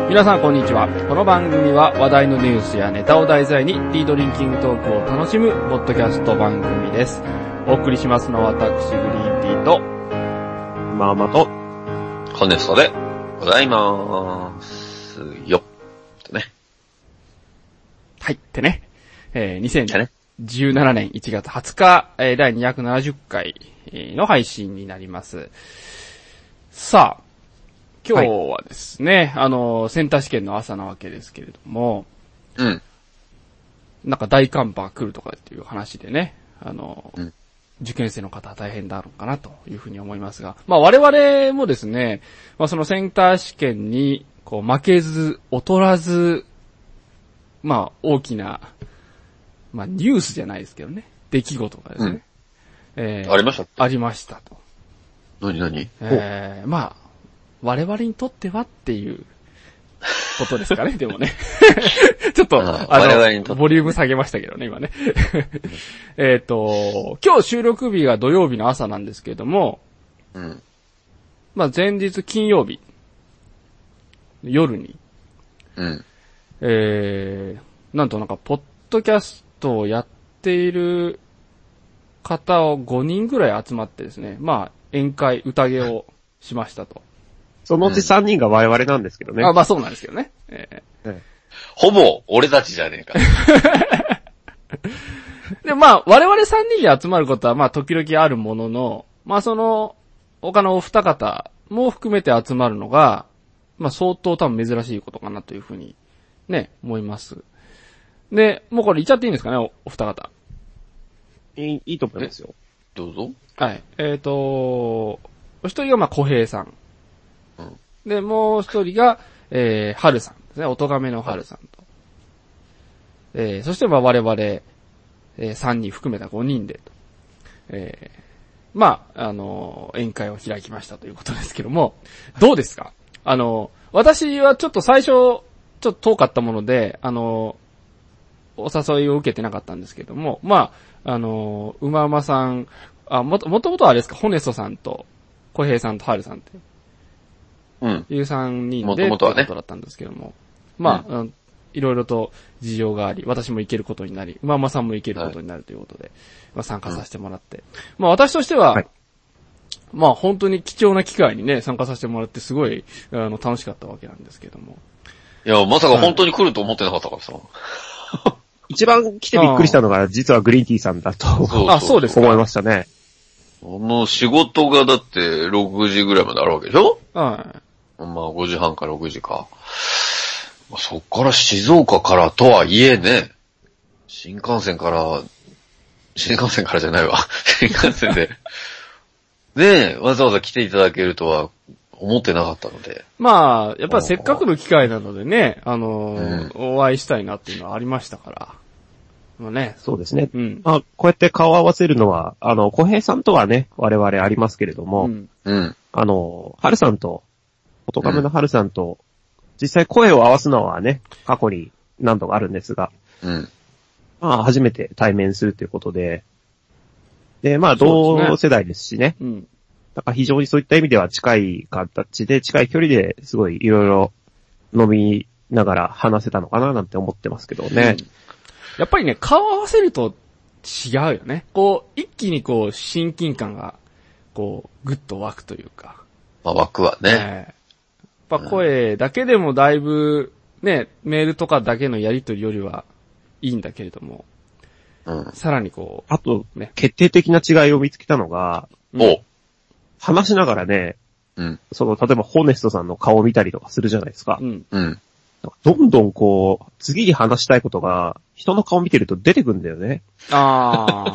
皆さんこんにちは。この番組は話題のニュースやネタを題材にティードリンキングトークを楽しむポッドキャスト番組です。お送りしますのは私グリーンティーとママとホネストでございますよ。ね。 はい。ってね。2017年1月20日、第270回の配信になります。さあ、今日はですね、センター試験の朝なわけですけれども、 うん。 なんか大寒波来るとかっていう話でね、受験生の方は大変だろうかなというふうに思いますが、まあ我々もですね、まあそのセンター試験にこう負けず劣らず、まあ大きな、まあニュースじゃないですけどね、出来事がですね、 ありましたっけ？ ありましたと。 何？ まあ我々にとってはっていうことですかね、でもね。ちょっと、 我々にとってボリューム下げましたけどね、今ね。今日収録日が土曜日の朝なんですけれども、 うん。 まあ前日金曜日、夜に、 うん。 なんとなんか、ポッドキャストをやっている方を5人ぐらい集まってですね、まあ宴会、宴をしましたと。 そのうち3人が我々なんですけどね。 まあそうなんですけどね。 ほぼ俺たちじゃねえか。 で、まあ我々3人で集まることはまあ時々あるものの、まあその他のお二方も含めて集まるのが、まあ相当多分珍しいことかなというふうにね、思います。で、もうこれ言っちゃっていいんですかね、お二方。 いいと思いますよ。 どうぞ。 はい。お一人がまあ小平さん。 うん。 で、もう一人が、春さんですね。おとがめの春さんと。そしてまあ我々、3人含めた5人でと。まあ、宴会を開きましたということですけども、どうですか？私はちょっと最初、ちょっと遠かったもので、お誘いを受けてなかったんですけども、まあ、うまうまさん、もともとはあれですか、ホネストさんと、小平さんと春さんって。 うん。 いう3人で、 もともとはね。 ってことだったんですけども。まあ、いろいろと事情があり、私も行けることになり、うままさんも行けることになるということで、まあ参加させてもらって。まあ私としては、まあ本当に貴重な機会にね、参加させてもらってすごい、楽しかったわけなんですけども。 いや、まさか本当に来ると思ってなかったからさ。 一番来てびっくりしたのが、実はグリーンティーさんだと、 そうですか。 思いましたね。 仕事がだって6時ぐらいまであるわけでしょ？ はい。 まあ5時半から6時か。そっから静岡からとはいえね、新幹線からじゃないわ。新幹線で。ねえ、わざわざ来ていただけるとは思ってなかったので。 まあ、やっぱりせっかくの機会なのでね、お会いしたいなっていうのはありましたから。まあね。 そうですね。 うん。 まあ、こうやって顔を合わせるのは、小平さんとはね、我々ありますけれども、 うん。 春さんと、おとがめの春さんと、実際声を合わすのはね、過去に何度かあるんですが、 うん。 まあ、初めて対面するということで、で、まあ、同世代ですしね。 うん。 だから非常にそういった意味では近い形で、近い距離ですごいいろいろ飲みながら話せたのかななんて思ってますけどね。 やっぱりね、顔合わせると違うよね。こう、一気にこう、親近感が、こう、ぐっと湧くというか。 まあ枠はね。 やっぱ声だけでもだいぶ、ね、メールとかだけのやりとりよりはいいんだけれども、さらにこう、 あと、ね、決定的な違いを見つけたのが、話しながらね、例えばホネストさんの顔を見たりとかするじゃないですか。どんどんこう、次に話したいことが、人の顔見てると出てくるんだよね。 あ、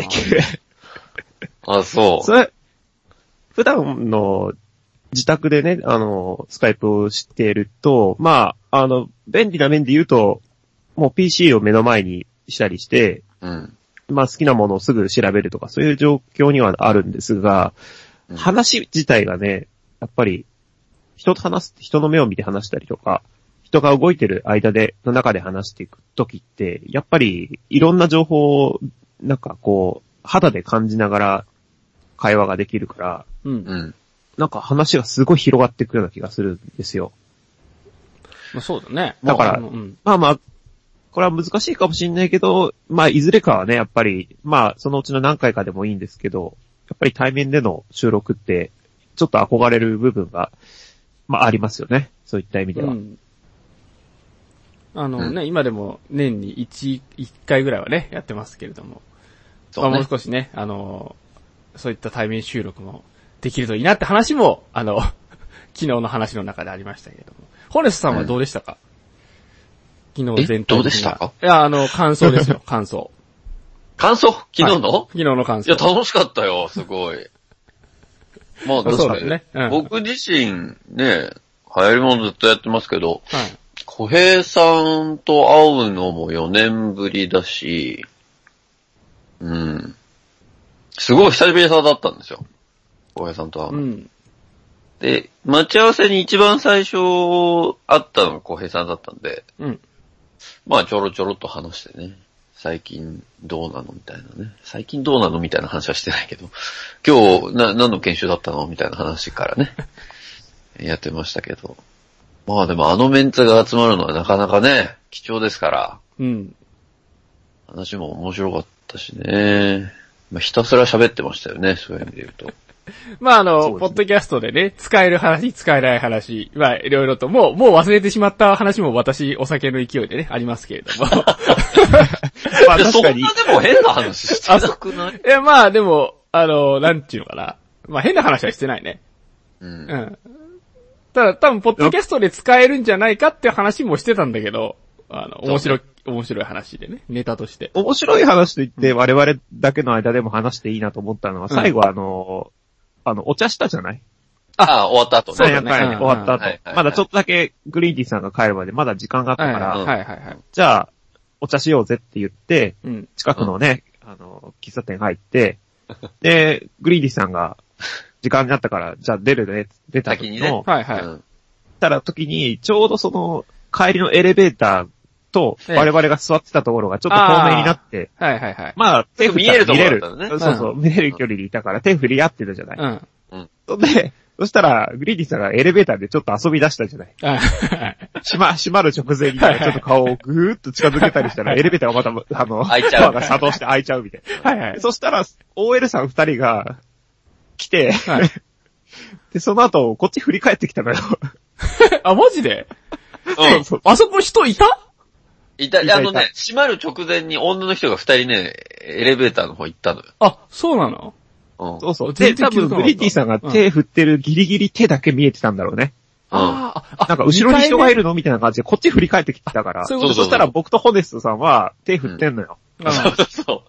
そう。 それ、普段の自宅でね、スカイプをしていると、まあ、便利な面で言うと、もう PC を目の前にしたりして、まあ好きなものをすぐ調べるとか、そういう状況にはあるんですが、話自体がね、やっぱり、人の目を見て話したりとか、人が動いてるの中で話していくときって、やっぱりいろんな情報を、なんかこう、肌で感じながら会話ができるから、なんか話がすごい広がっていくような気がするんですよ。 まあ、そうだね。 だからうん、 まあまあ、これは難しいかもしれないけど、まあ、いずれかはね、やっぱり、まあ、そのうちの何回かでもいいんですけど、やっぱり対面での収録って、ちょっと憧れる部分が、まあ、ありますよね。そういった意味では。 今でも年に1回ぐらいはね、やってますけれども。 そうね。 まあ、もう少しね、そういった対面収録もできるといいなって話も、昨日の話の中でありましたけれども。ホネスさんはどうでしたか？昨日全体的な。 どうでしたか？ いや、感想ですよ、感想。 感想？昨日の、 はい、昨日の感想。 いや、楽しかったよ、すごい。まあ、 そうだね、うん。 僕自身ね、流行り物ずっとやってますけど、 はい。 小平さんと会うのも4年ぶりだし、うん。すごい久しぶりだったんですよ。小平さんと会うの。うん。で、待ち合わせに一番最初会ったのが小平さんだったんで、 うん。 まあちょろちょろっと話してね、最近どうなのみたいなね。最近どうなのみたいな話はしてないけど、今日何の研修だったのみたいな話からね、やってましたけど。まあでもメンツが集まるのはなかなかね、貴重ですから。 うん。 話も面白かったしね。まあひたすら喋ってましたよね、そういう意味で言うと。 まあポッドキャストでね、使える話、使えない話、まあいろいろと、もう忘れてしまった話も私、お酒の勢いでね、ありますけれども。まあ確かに。そんなでも変な話してなくない？ いやまあでも、なんていうのかな。まあ変な話はしてないね。 うん。 うん。ただ多分、ポッドキャストで使えるんじゃないかっていう話もしてたんだけど、面白い話でね、ネタとして。 面白い話と言って我々だけの間でも話していいなと思ったのは、最後お茶したじゃない？ ああ、終わった後ね。 そうだね。終わった後。まだちょっとだけグリーンティーさんが帰るまでまだ時間があったから、じゃあ、お茶しようぜって言って、近くのね、喫茶店入って、で、グリーンティーさんが、時間になったから、じゃあ出た時の、たら時に、ちょうどその、帰りのエレベーターと、我々が座ってたところがちょっと透明になって、まあ、手振ったら見れる。そう、見れる距離にいたから手振り合ってたじゃない。で、そしたら、グリーディさんがエレベーターでちょっと遊び出したじゃない。閉まる直前にちょっと顔をぐーっと近づけたりしたら、エレベーターがまた、ドアが作動して開いちゃうみたいな。そしたら、OL さん二人が、来て、で、その後、こっち振り返ってきたのよ。 あ、マジで？ うん。 あそこ人いた？ 閉まる直前に女の人が二人ね、エレベーターの方行ったのよ。 あ、そうなの？ うん。 そうそう。で、多分、グリティさんが手振ってるギリギリ手だけ見えてたんだろうね。なんか後ろに人がいるのみたいな感じで、こっち振り返ってきてたから。そしたら僕とホネストさんは手振ってんのよ。 そう。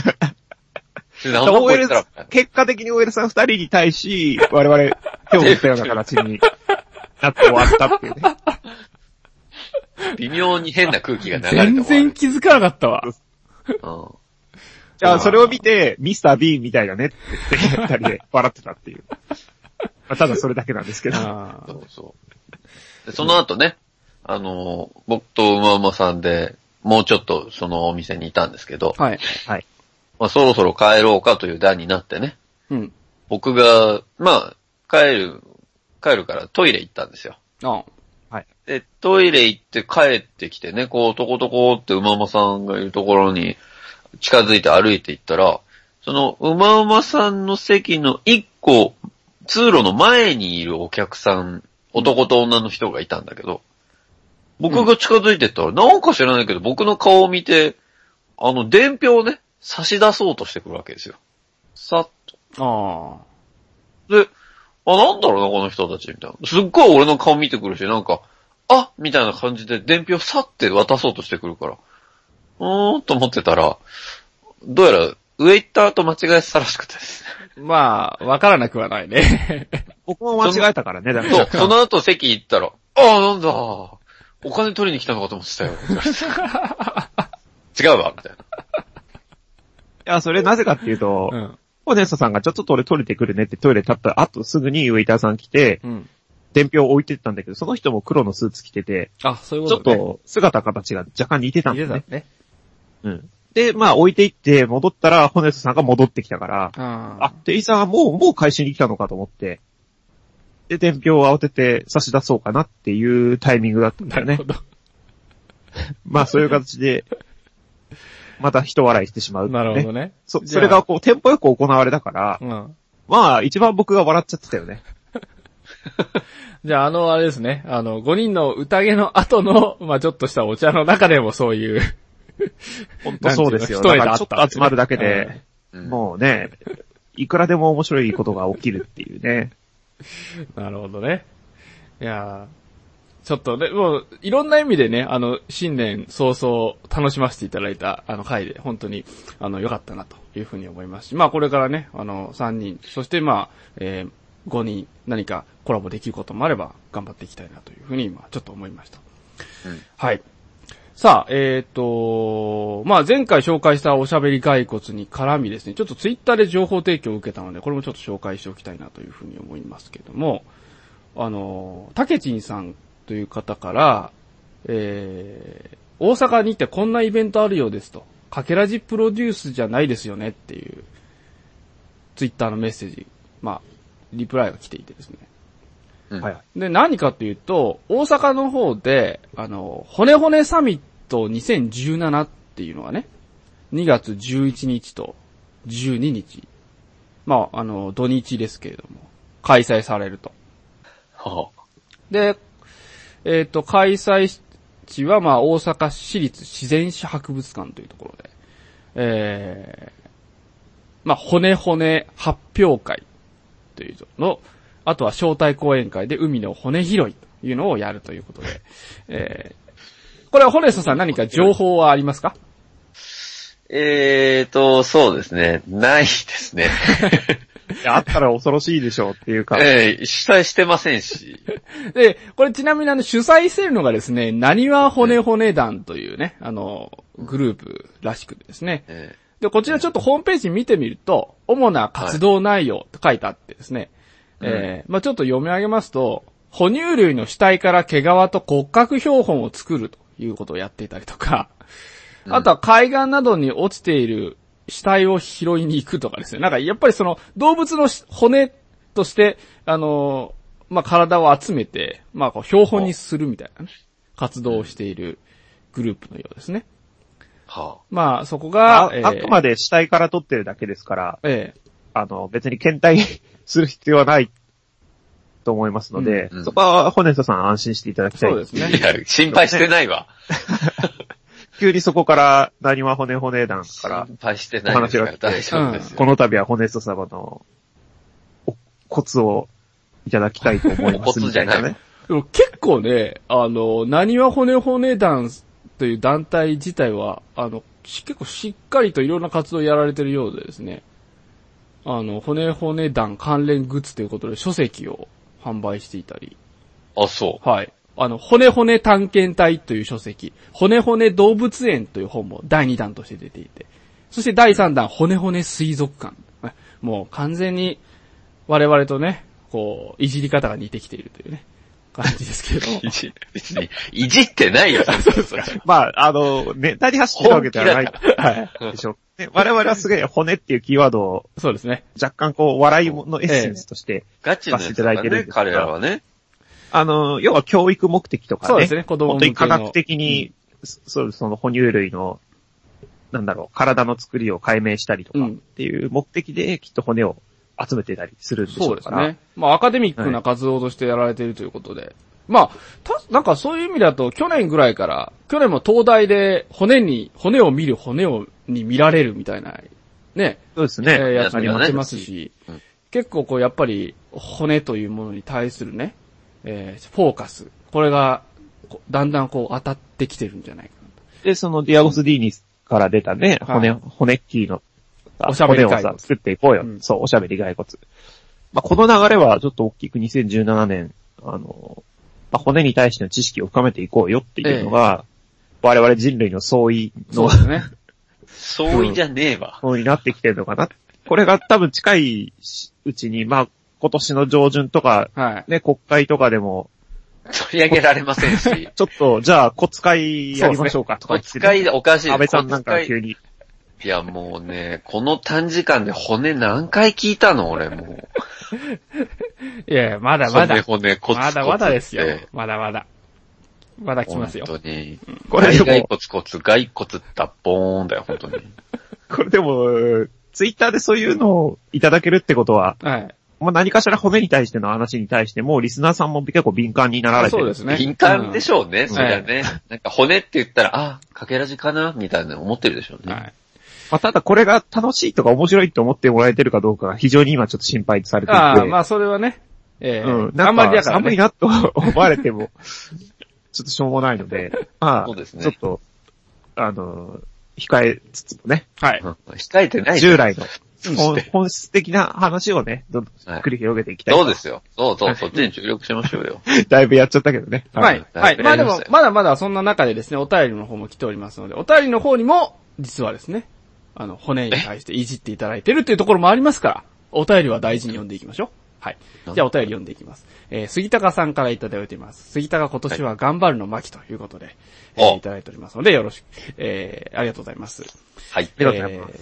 OL、結果的に OL さん二人に対し、我々手を振ったような形になって終わったっていうね。 微妙に変な空気が流れて全然気づかなかったわ。 じゃあ、それを見て、ミスター・ビーンみたいだねって言って、二人で笑ってたっていう。ただそれだけなんですけど。 でその後ね、僕と馬馬さんで、もうちょっとそのお店にいたんですけど、 はい。 まあ、そろそろ帰ろうかという段になってね。 うん。 僕が、まあ、帰るからトイレ行ったんですよ。 はい。 で、トイレ行って帰ってきてね、こう、トコトコって馬馬さんがいるところに近づいて歩いて行ったら、その馬馬さんの席の一個、通路の前にいるお客さん、男と女の人がいたんだけど、僕が近づいてったら、なんか知らないけど、僕の顔を見て、伝票をね、差し出そうとしてくるわけですよ。さっと。で、なんだろうな、この人たち、みたいな。すっごい俺の顔見てくるし、なんか、みたいな感じで伝票さって渡そうとしてくるから、と思ってたら、どうやら上行った後間違えてたらしくてですね。まあ、わからなくはないね。 僕も間違えたからね、だから。 その後席行ったら、なんだ、お金取りに来たのかと思ってたよ。違うわ、みたいな。 いや、それなぜかっていうと、ホネストさんがちょっと取れてくるねってトイレ立った後すぐにウェイターさん来て、伝票を置いてったんだけど、その人も黒のスーツ着てて、 そういうことね。 ちょっと姿形が若干似てたんだよね。で、まあ置いていって戻ったら、ホネストさんが戻ってきたから、店員さんはもう回収に来たのかと思って、 で、伝票を慌てて差し出そうかなっていうタイミングだったんだよねなるほ。ど。 まあそういう形で、また人笑いしてしまう、ね。 なるほどね。 それがこう、テンポよく行われたから、 うん。 まあ一番僕が笑っちゃってたよね。 じゃあ、あれですね。5人の宴の後の、まあちょっとしたお茶の中でもそういう。 本当そうですよ。 一重であっただからちょっと集まるだけで、 うんもうね、いくらでも面白いことが起きるっていうね。 なるほどね。いやーちょっとね、もう、いろんな意味でね、新年早々楽しませていただいた、回で、本当に、良かったなというふうに思いますし、まあ、これからね、3人、そしてまあ、5人、何かコラボできることもあれば、頑張っていきたいなというふうに、今、ちょっと思いました。 うん。 はい。さあ、まあ、前回紹介したおしゃべり骸骨に絡みですね、ちょっとツイッターで情報提供を受けたので、これもちょっと紹介しておきたいなというふうに思いますけども、たけちんさんという方から、大阪に行ってこんなイベントあるようですと、かけらじプロデュースじゃないですよねっていう、ツイッターのメッセージ、まあ、リプライが来ていてですね。 うん、 はい。 で、何かというと、大阪の方で、骨骨サミット2017っていうのがね、2月11日と12日、まあ、土日ですけれども、開催されると。 はあ、 で、開催地は、まあ、大阪市立自然史博物館というところで、まあ、骨骨発表会というの、あとは招待講演会で海の骨拾いというのをやるということで、これはホネストさん何か情報はありますか？ そうですね。ないですね。 いやあったら恐ろしいでしょうっていうか。 主催してませんし。 で、これちなみに主催してるのがですね、なにわ骨骨団というね、グループらしくてですね。で、こちらちょっとホームページ見てみると、主な活動内容と書いてあってですね、まあちょっと読み上げますと、哺乳類の死体から毛皮と骨格標本を作るということをやっていたりとか、あとは海岸などに落ちている死体を拾いに行くとかですね。なんかやっぱりその動物の骨として、まあ体を集めて、まあこう標本にするみたいなね、活動をしているグループのようですね。 はあ、 まあそこが、 あくまで死体から取ってるだけですから、別に検体する必要はないと思いますので、そこはホネストさん安心していただきたい。 そうですね。 いや、心配してないわ。 急にそこから、なにわ骨骨団から心配してないですから大丈夫ですよ。 この度はホネスト様のコツをいただきたいと思います。 コツじゃないね。 でも結構ね、なにわ骨骨団という団体自体は、結構しっかりといろんな活動をやられてるようでですね、骨骨団関連グッズということで書籍を販売していたり。 あ、そう。 はい。骨骨探検隊という書籍、骨骨動物園という本も第2弾として出ていて、そして第3弾、骨骨水族館。もう完全に我々とね、こう、いじり方が似てきているというね、感じですけれども。 別に、いじってないよ。 そうそう。 まあ、ネタに走ってるわけではない。はい。でしょう。ね、我々はすげえ骨っていうキーワードを、 そうですね。 若干こう、笑いのエッセンスとして、 ガチのやつだね、彼らはね。 要は教育目的とかね。 そうですね、子供向けの。 本当に科学的に、その哺乳類の、体の作りを解明したりとかっていう目的できっと骨を集めてたりするんでしょうから。 そうですね。まあアカデミックな活動としてやられているということで。はい、まあ、なんかそういう意味だと去年ぐらいから、去年も東大で骨を見るに見られるみたいな、ね。 そうですね。 やつもやってますし、結構こうやっぱり骨というものに対するね、フォーカス。これが、だんだんこう当たってきてるんじゃないかなと。 で、そのディアゴス・ディーニから出たね、骨ッキーの、 おしゃべり骸骨。 骨を作っていこうよ。そう、おしゃべり骸骨。まあ、この流れはちょっと大きく2017年、骨に対しての知識を深めていこうよっていうのが、我々人類の総意の、 そうですね。 総意じゃねえわ。 総意になってきてるのかな。これが多分近いうちに、まあ、今年の上旬とか、ね、国会とかでも、 取り上げられませんし。 ちょっと、じゃあ、骨会やりましょうかとか言って、骨会おかしい。 安倍さんなんか急に。 いやもうね、この短時間で骨何回聞いたの俺もいやいや、まだう。 まだ。 骨コツコツって。 まだまだですよ。まだまだ。まだ来ますよ。 本当に。 これでも外コツコツ、外骨脱ボーンだよ、本当に。 これでも、ツイッターでそういうのをいただけるってことは、 はい。 まあ、何かしら骨に対しての話に対しても、リスナーさんも結構敏感になられてる。 そうですね。 敏感でしょうね、 んそりゃね。なんか骨って言ったら、あ、かけらじかなみたいな思ってるでしょうね。 はい。 まあ、ただこれが楽しいとか面白いと思ってもらえてるかどうかが非常に今ちょっと心配されていて。 ああ、まあそれはね。 うん。 あんまりだから、ね。 寒いなと思われても、ちょっとしょうもないので、まあ、 そうですねちょっと、控えつつもね、 はい。 控えてない。 従来のして本質的な話をね、どんどん繰り広げていきたい。 そうですよ。そうそう、そっちに注力しましょうよ。 だいぶやっちゃったけどね。 はい。はい。まあでもやりましたよ、 まだまだそんな中でですね、お便りの方も来ておりますので、お便りの方にも、実はですね、骨に対していじっていただいてるっていうところもありますから、お便りは大事に読んでいきましょう。はい。じゃあお便り読んでいきます。杉高さんからいただいています。杉高今年は頑張るの巻ということで、いただいておりますので、よろしく、ありがとうございます。 はい。 ありがとうございます。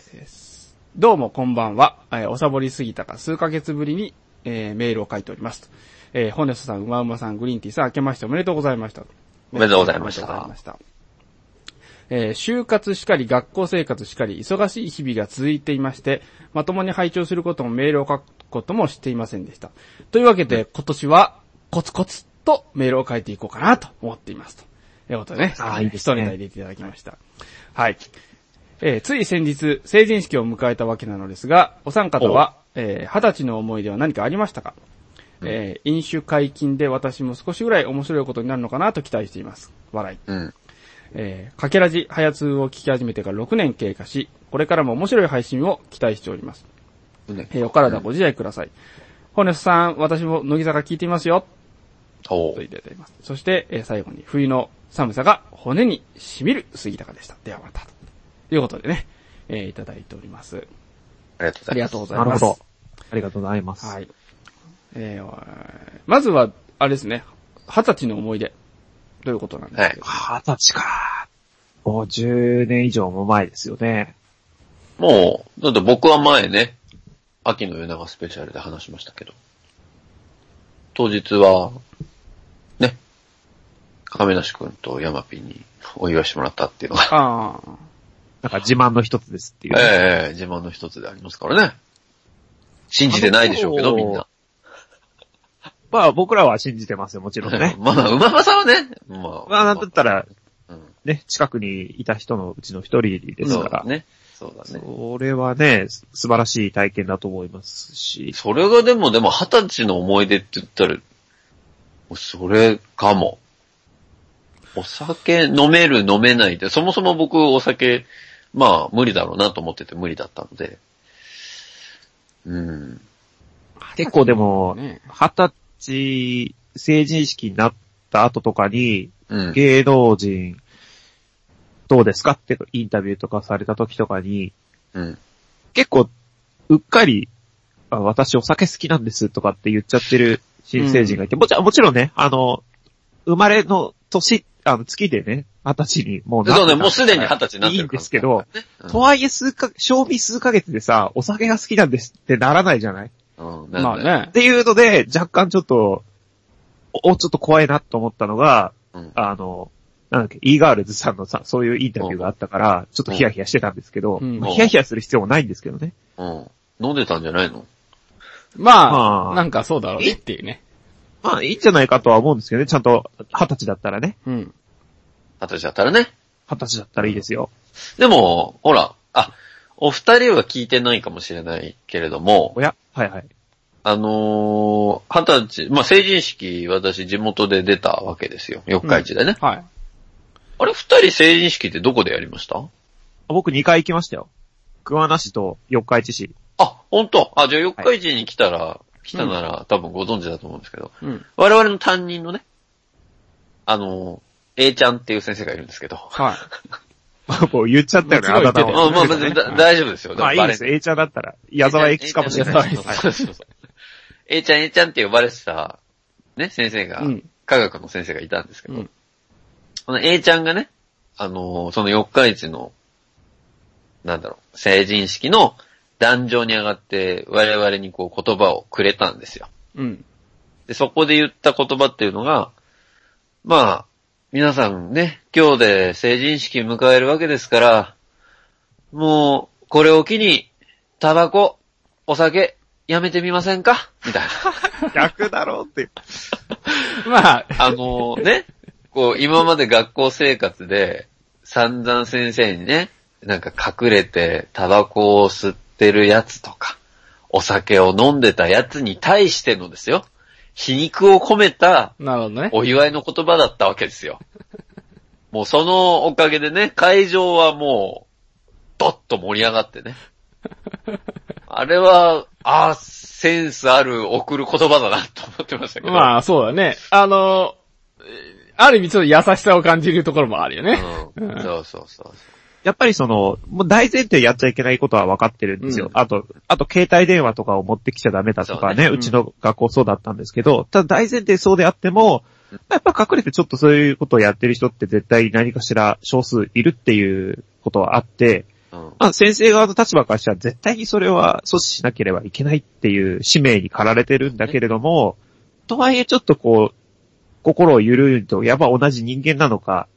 どうもこんばんは。おさぼり杉高数ヶ月ぶりに、メールを書いておりますと。ホネストさん、うまうまさん、グリーンティーさん、明けましておめでとうございました。 おめでとうございましたおめでとうございました。就活しかり学校生活しかり忙しい日々が続いていまして、まともに拝聴することもメールを書くこともしていませんでした。というわけで今年はコツコツとメールを書いていこうかなと思っていますと。いうことでね、 いいですね一ネタ入れていただきました。はい。つい先日成人式を迎えたわけなのですが、お三方は、20歳の思い出は何かありましたか？飲酒解禁で私も少しぐらい面白いことになるのかなと期待しています。笑い。 うん。 かけらじ、はやつを聞き始めてから6年経過し、これからも面白い配信を期待しております。お体ご自愛ください。ホネスさん、私も乃木坂聞いていますよ。といただいています。そして、最後に冬の寒さが骨に染みる杉高でした。ではまた。ということでね、いただいております。 ありがとうございます。 ありがとうございます。 なるほど。ありがとうございます。 はい。まずは、あれですね、20歳の思い出。ということなんですけど。 20歳か。もう10年以上も前ですよね。 もう、だって僕は前ね、秋の夜長スペシャルで話しましたけど、当日は、ね、亀梨くんとヤマピンにお祝いしてもらったっていうのが、 ああ。 なんか自慢の一つですっていう。 自慢の一つでありますからね。信じてないでしょうけど、みんな。 まあ僕らは信じてますよ、もちろんね。 まあ、馬場さんはね、ままあなんだったら、 うん、 ね、近くにいた人のうちの一人ですから。 そうだね。 それはね、素晴らしい体験だと思いますし。 それがでも20歳の思い出って言ったら、それかも。お酒飲める飲めないで、そもそも僕お酒、まあ無理だろうなと思ってて無理だったので。 結構でも、20歳成人式になった後とかに、芸能人どうですかってインタビューとかされた時とかに、結構うっかり私お酒好きなんですとかって言っちゃってる新成人がいて、もちろんね、生まれの年、月でね、20歳にもうなってそうね、もうすでに20歳になってる、 いいんですけど、とはいえ賞味数ヶ月でさ、お酒が好きなんですってならないじゃない？ まあね。 っていうので、若干ちょっと怖いなと思ったのが、なんだっけ、E-Girls さんのさ、そういうインタビューがあったから、ちょっとヒヤヒヤしてたんですけど、ヒヤヒヤする必要もないんですけどね。 飲んでたんじゃないの？ まあ、なんかそうだろうねっていうね。 まあ、いいんじゃないかとは思うんですけどね、ちゃんと20歳だったらね。 20歳だったらね。 20歳だったらいいですよ。 でも、ほら、お二人は聞いてないかもしれないけれども、 はいはい。 20歳、まあ、成人式、私地元で出たわけですよ。四日市でね。 はい。 あれ、二人成人式ってどこでやりました？ 僕2回行きましたよ。桑名市と四日市市。 本当？じゃあ四日市に来たなら、多分ご存知だと思うんですけど、我々の担任のね、A ちゃんっていう先生がいるんですけど、 もう言っちゃったよね、あだ名を。 まあ、大丈夫ですよ。 まあいいです、A ちゃんだったら、矢沢永吉かもしれない。 A ちゃんって呼ばれてた、ね、先生が、科学の先生がいたんですけど、この A ちゃんがね、その四日市の、 成人式の壇上に上がって我々にこう言葉をくれたんですよ。 うん。 で、そこで言った言葉っていうのが、まあ、皆さんね、今日で成人式迎えるわけですから、もう、これを機に、タバコ、お酒、やめてみませんかみたいな。 逆だろうって。 まあ。 ね、こう、今まで学校生活で、散々先生にね、なんか隠れてタバコを吸ってるやつとか、お酒を飲んでたやつに対してのですよ、皮肉を込めた、 なるほどね。 お祝いの言葉だったわけですよ。もうそのおかげでね、会場はもう、ドッと盛り上がってね。あれは、センスある送る言葉だなと思ってましたけど。 まあ、そうだね。ある意味ちょっと優しさを感じるところもあるよね。 そう。 やっぱりもう大前提やっちゃいけないことは分かってるんですよ。あと、携帯電話とかを持ってきちゃダメだとかね、うちの学校そうだったんですけど、ただ大前提そうであっても、やっぱ隠れてちょっとそういうことをやってる人って絶対何かしら少数いるっていうことはあって、先生側の立場からしたら絶対にそれは阻止しなければいけないっていう使命に駆られてるんだけれども、とはいえちょっとこう、心を緩いと、やっぱ同じ人間なのか、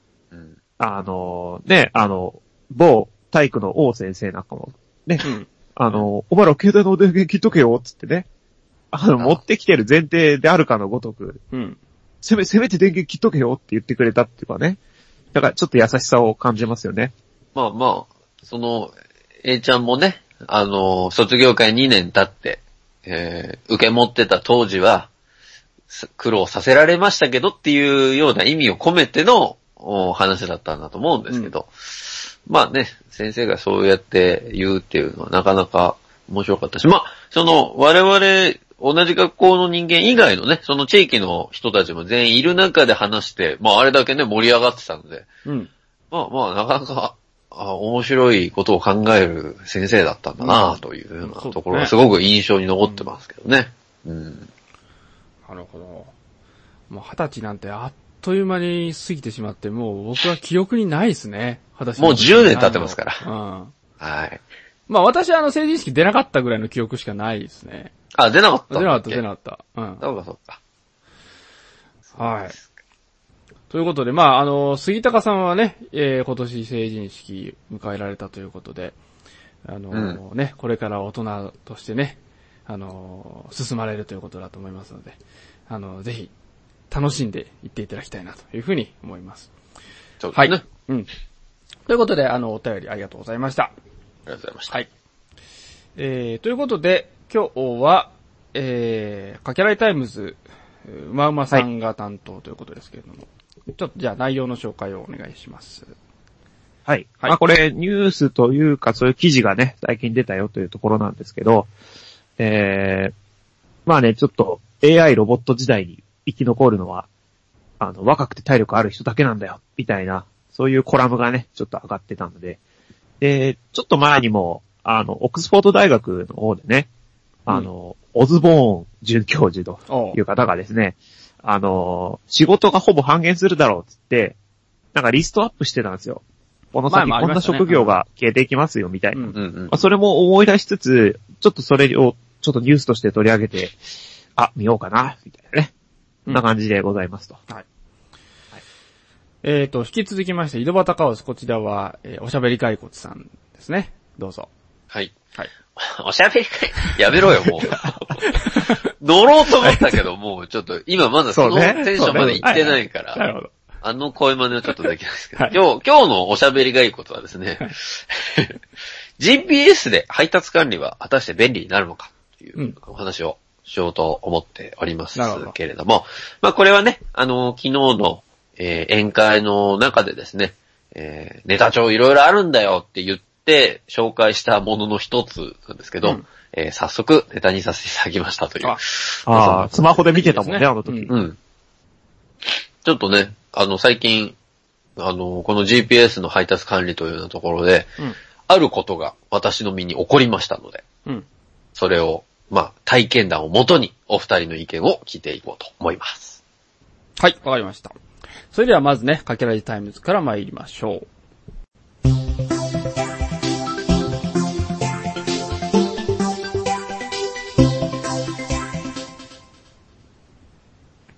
某体育の王先生なんかも、ね、お前ら携帯の電源切っとけよ、つってね、持ってきてる前提であるかのごとく、せめて電源切っとけよって言ってくれたっていうかね、だからちょっと優しさを感じますよね。 まあ、A ちゃんもね、卒業会2年経って、受け持ってた当時は、苦労させられましたけどっていうような意味を込めての話だったんだと思うんですけど、まあね、先生がそうやって言うっていうのはなかなか面白かったし、まあ、我々、同じ学校の人間以外のね、その地域の人たちも全員いる中で話して、まああれだけね、盛り上がってたので、まあ、なかなか、面白いことを考える先生だったんだなというようなところがすごく印象に残ってますけどね。 なるほど。もう20歳なんてあっという間に過ぎてしまって、もう僕は記憶にないですね。20歳。 もう10年経ってますから。はい。 まあ私は成人式出なかったぐらいの記憶しかないですね。 出なかった出なかった。 そうか。 はい。ということで、まあ杉高さんはね、今年成人式迎えられたということで、ね、これから大人としてね、進まれるということだと思いますので、ぜひ、楽しんでいっていただきたいなというふうに思います。 そうですね。はい。 ということで、お便りありがとうございました。ありがとうございました。 はい。ということで、今日は、かけらいタイムズ、うまうまさんが担当ということですけれども、ちょっとじゃあ内容の紹介をお願いします。 はい。まあこれ、ニュースというか、そういう記事がね、最近出たよというところなんですけど、まあね、ちょっと AI ロボット時代に生き残るのは、若くて体力ある人だけなんだよ、みたいな、そういうコラムがね、ちょっと上がってたので、で、ちょっと前にも、オックスフォード大学の方でね、オズボーン准教授という方がですね、仕事がほぼ半減するだろうっつって、なんかリストアップしてたんですよ。この先こんな職業が消えていきますよ、みたいな。それも思い出しつつ、ちょっとそれを、ちょっとニュースとして取り上げて、見ようかな、みたいなね。こんな感じでございますと。はい。 引き続きまして、井戸端カオス、こちらは、おしゃべり骸骨さんですね。どうぞ。 はい。おしゃべり骸骨、やめろよ、もう。乗ろうと思ったけど、もうちょっと、今まだそのテンションまで行ってないから。 なるほど。 声真似はちょっとできないですけど、今日のおしゃべり骸骨はですね、GPS で配達管理は果たして便利になるのかというお話をしようと思っておりますけれども、まあこれはね、昨日の、宴会の中でですね、ネタ帳いろいろあるんだよって言って紹介したものの一つなんですけど、早速ネタにさせていただきましたという。 スマホで見てたもんね、あの時。 ちょっとね、最近、この GPS の配達管理というようなところで、あることが私の身に起こりましたので、それを、まあ、体験談をもとにお二人の意見を聞いていこうと思います。 はい、わかりました。それではまずね、かけらじタイムズから参りましょう。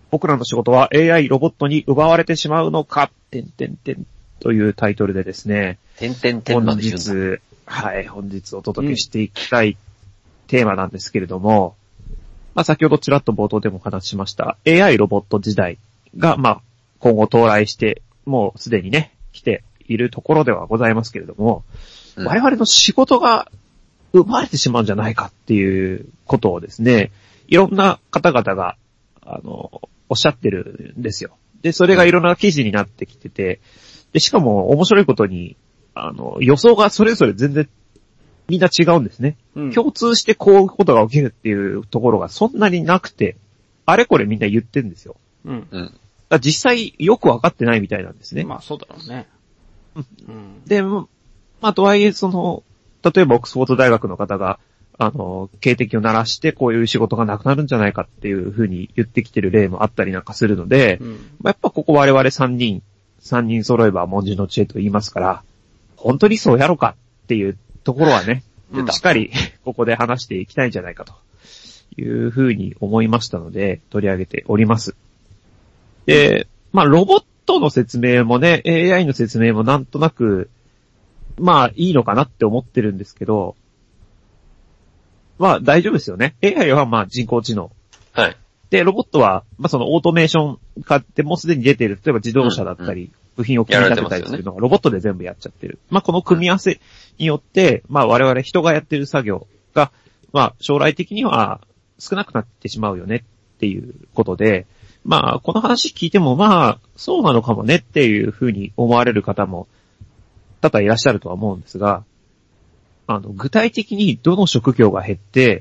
僕らの仕事は AI ロボットに奪われてしまうのか、というタイトルでですね、 まで言うんだ。 本日お届けしていきたいテーマなんですけれども、まあ先ほどちらっと冒頭でもお話ししました AI ロボット時代が、まあ今後到来して、もうすでにね、来ているところではございますけれども、我々の仕事が奪われてしまうんじゃないかっていうことをですね、いろんな方々が、おっしゃってるんですよ。で、それがいろんな記事になってきてて、で、しかも面白いことに、予想がそれぞれ全然みんな違うんですね。共通してこういうことが起きるっていうところがそんなになくて、あれこれみんな言ってるんですよ。だから実際よくわかってないみたいなんですね。 まあそうだろうね。 で、まあとはいえ例えばオックスフォード大学の方が、警笛を鳴らしてこういう仕事がなくなるんじゃないかっていうふうに言ってきてる例もあったりなんかするので、やっぱここ我々3人揃えば文字の知恵と言いますから、本当にそうやろかっていうところはね、しっかりここで話していきたいんじゃないかというふうに思いましたので、取り上げております。で、まあロボットの説明もね、AI の説明もなんとなく、まあいいのかなって思ってるんですけど、まあ大丈夫ですよね。AI はまあ人工知能。 はい。 で、ロボットは、まあそのオートメーション化ってもうすでに出ている、例えば自動車だったり、部品を組み立てたりするのがロボットで全部やっちゃってる。まあこの組み合わせによって、まあ我々人がやってる作業が、まあ将来的には少なくなってしまうよねっていうことで、まあこの話聞いてもまあそうなのかもねっていうふうに思われる方も多々いらっしゃるとは思うんですが、具体的にどの職業が減って、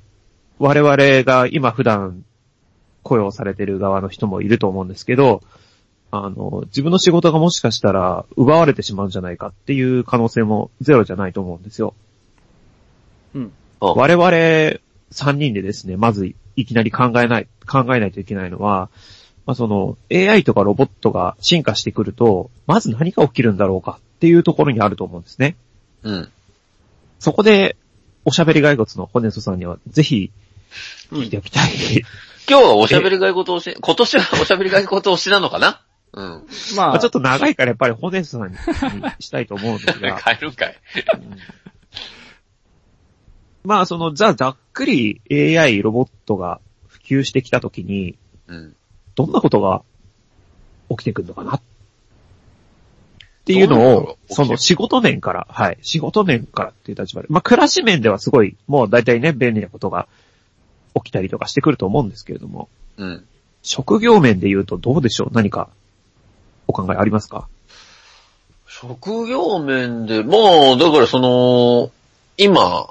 我々が今普段雇用されている側の人もいると思うんですけど、自分の仕事がもしかしたら奪われてしまうんじゃないかっていう可能性もゼロじゃないと思うんですよ。我々3人でですね、まずいきなり考えないといけないのは、まあ、AI とかロボットが進化してくると、まず何が起きるんだろうかっていうところにあると思うんですね。そこで、おしゃべり骸骨のホネソさんにはぜひ、聞いておきたい。 今日はおしゃべり骸骨推し、今年はおしゃべり骸骨推しなのかな？ まあちょっと長いからやっぱりホネソさんにしたいと思うんですが。 変えるんかい。 まあじゃあざっくり AI ロボットが普及してきたときに、どんなことが起きてくるのかなっていうのを、仕事面からっていう立場で、まあ暮らし面ではすごい、もう大体ね、便利なことが起きたりとかしてくると思うんですけれども、職業面で言うとどうでしょう？何かお考えありますか？ 職業面で、まあ、だから今、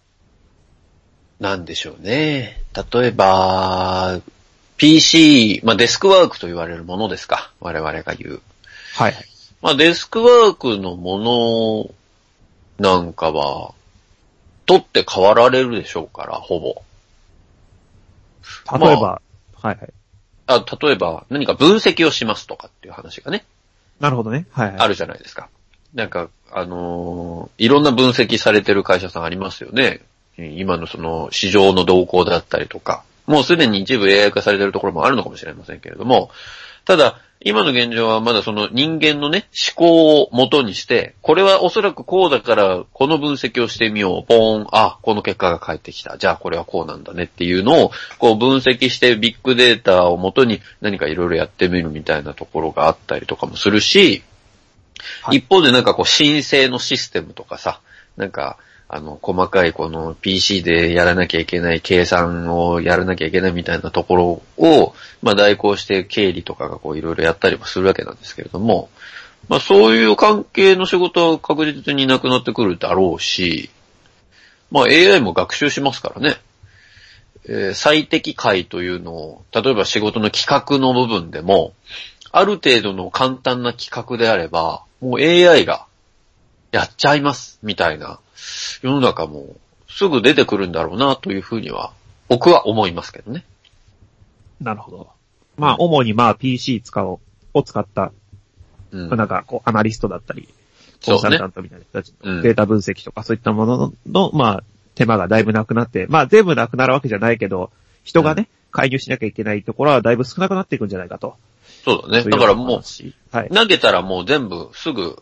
なんでしょうね。例えば、PC、まあデスクワークと言われるものですか。我々が言う。 はい。 まあデスクワークのものなんかは、取って代わられるでしょうから、ほぼ。 例えば、 例えば何か分析をしますとかっていう話がね。 なるほどね。 あるじゃないですか。なんか、いろんな分析されてる会社さんありますよね。今の市場の動向だったりとか。もうすでに一部 AI 化されてるところもあるのかもしれませんけれども、ただ、今の現状はまだ人間のね、思考を元にして、これはおそらくこうだから、この分析をしてみよう。ポーン、この結果が返ってきた。じゃあこれはこうなんだねっていうのを、こう分析してビッグデータを元に何かいろいろやってみるみたいなところがあったりとかもするし、一方でなんか申請のシステムとかさ、なんか、細かいこの PC でやらなきゃいけない計算をやらなきゃいけないみたいなところを、まあ代行して経理とかがいろいろやったりもするわけなんですけれども、まあそういう関係の仕事は確実になくなってくるだろうし、まあ AI も学習しますからね。最適解というのを、例えば仕事の企画の部分でも、ある程度の簡単な企画であれば、もう AI がやっちゃいますみたいな世の中もすぐ出てくるんだろうなというふうには僕は思いますけどね。 なるほど。まあ主にPC を使った、なんかアナリストだったり、コンサルタントみたいな人たちのデータ分析とかそういったものの、まあ手間がだいぶなくなって、まあ全部なくなるわけじゃないけど、人がね、 介入しなきゃいけないところはだいぶ少なくなっていくんじゃないかと。 そうだね。だからもう、 はい、 投げたらもう全部すぐ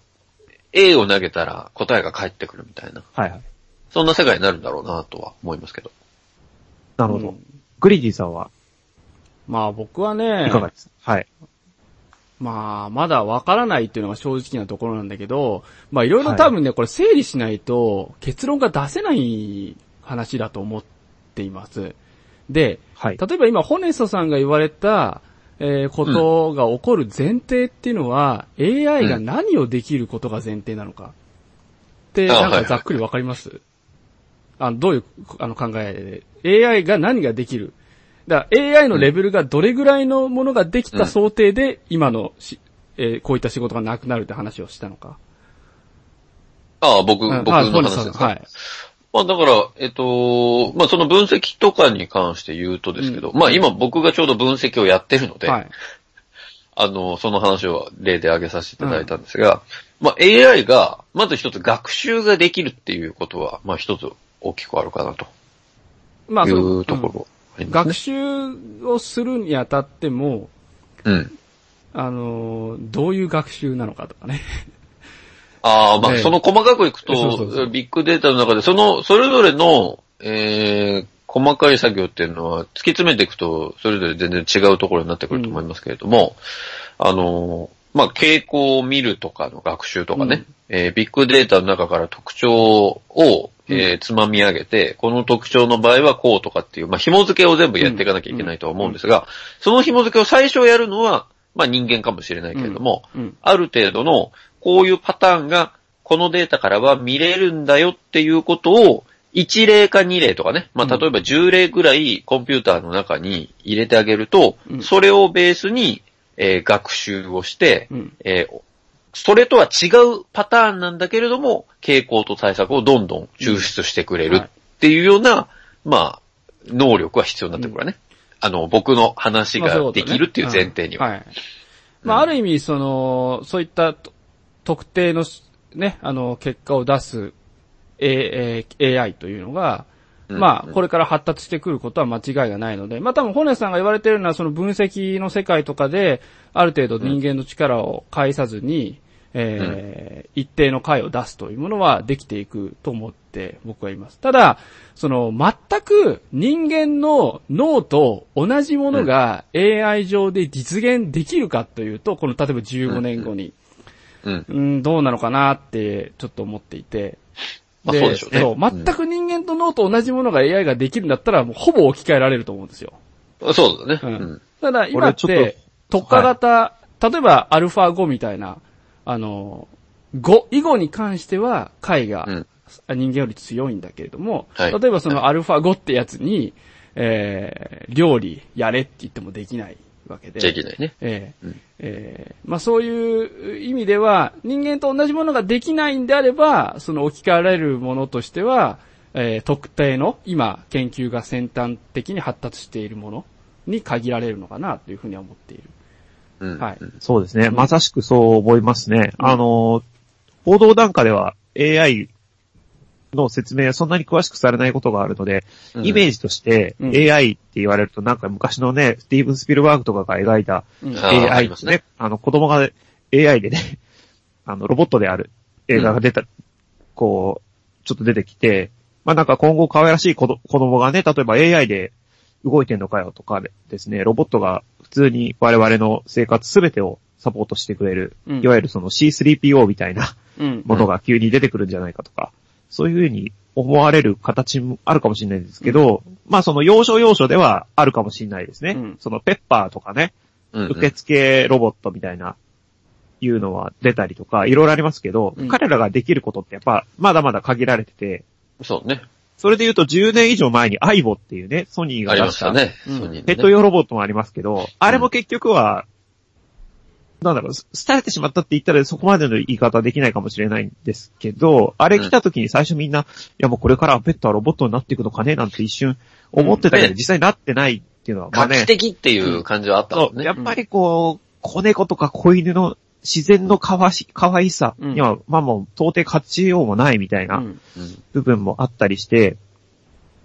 A を投げたら答えが返ってくるみたいな。 はいはい。 そんな世界になるんだろうなとは思いますけど。 なるほど。グリディさんはまあ僕はね、 いかがですか？はい。 まあ、まだわからないっていうのが正直なところなんだけど、まあいろいろ多分ね、これ整理しないと結論が出せない話だと思っています。で、 はい、 例えば今、ホネストさんが言われた、ことが起こる前提っていうのは、AI が何をできることが前提なのか。って、なんかざっくりわかります？どういう、考えで。AI が何ができる。だから AI のレベルがどれぐらいのものができた想定で、今のこういった仕事がなくなるって話をしたのか。 僕の話ですか。はい。まあだから、まあその分析とかに関して言うとですけど、まあ今僕がちょうど分析をやってるので、はい、その話を例で挙げさせていただいたんですが、まあ AI が、まず一つ学習ができるっていうことは、まあ一つ大きくあるかなと。まあいうところ、ね。 学習をするにあたっても、どういう学習なのかとかね。 まあ、その細かくいくと、ビッグデータの中で、それぞれの、細かい作業っていうのは、突き詰めていくと、それぞれ全然違うところになってくると思いますけれども、まあ、傾向を見るとかの学習とかね、ビッグデータの中から特徴を、つまみ上げて、この特徴の場合はこうとかっていう、まあ、紐付けを全部やっていかなきゃいけないとは思うんですが、その紐付けを最初やるのは、まあ、人間かもしれないけれども、ある程度の、こういうパターンが、このデータからは見れるんだよっていうことを、1例か2例とかね、まあ、例えば10例ぐらいコンピューターの中に入れてあげると、それをベースに、学習をして、それとは違うパターンなんだけれども、傾向と対策をどんどん抽出してくれるっていうような、まあ、能力は必要になってくるわね。僕の話ができるっていう前提には。はい。 まあ、ある意味、そういった特定のね、結果を出す、AI というのが、まあ、これから発達してくることは間違いがないので、まあ多分、ホネさんが言われているのは、その分析の世界とかで、ある程度人間の力を介さずに、一定の解を出すというものはできていくと思って僕はいます。ただ、全く人間の脳と同じものが AI 上で実現できるかというと、この例えば15年後に、どうなのかなってちょっと思っていて、 まあ、そうでしょうね。 そう、全く人間と脳と同じものが AI ができるんだったら、もうほぼ置き換えられると思うんですよ。 そうだね。 ただ今って、特化型、例えばアルファ5みたいな、囲碁に関しては解が人間より強いんだけれども、例えばそのアルファ5ってやつに、料理やれって言ってもできないわけで。 できないね。 まあそういう意味では、人間と同じものができないんであれば、その置き換えられるものとしては、特定の今研究が先端的に発達しているものに限られるのかなというふうには思っている。はい。 そうですね。まさしくそう思いますね。報道段階では AI の説明はそんなに詳しくされないことがあるので、イメージとして AI って言われるとなんか昔のね、スティーブン・スピルバーグとかが描いた AI ですね。子供が AI でね、ロボットである映画が出た、こう、ちょっと出てきて、まあなんか今後可愛らしい子供がね、例えば AI で動いてんのかよとかですね、ロボットが普通に我々の生活すべてをサポートしてくれる、いわゆるその C3PO みたいなものが急に出てくるんじゃないかとか、そういうふうに思われる形もあるかもしれないんですけど、まあその要所要所ではあるかもしれないですね。そのペッパーとかね、受付ロボットみたいな、いうのは出たりとか、いろいろありますけど、彼らができることってやっぱまだまだ限られてて、 そうね。 それで言うと10年以上前にアイボっていうね、ソニーが出したね、ソニーね、 ペット用ロボットもありますけど、あれも結局は、なんだろう、廃れてしまったって言ったらそこまでの言い方はできないかもしれないんですけど、あれ来た時に最初みんな、いやもうこれからはペットはロボットになっていくのかねなんて一瞬思ってたけど、実際になってないっていうのは、 まあね。画期的っていう感じはあったもんね。 やっぱりこう、子猫とか子犬の自然の可愛さには、まあもう到底勝ちようもないみたいな部分もあったりして、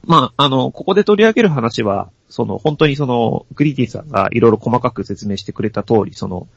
まあ、ここで取り上げる話は、本当にグリーティさんがいろいろ細かく説明してくれた通り、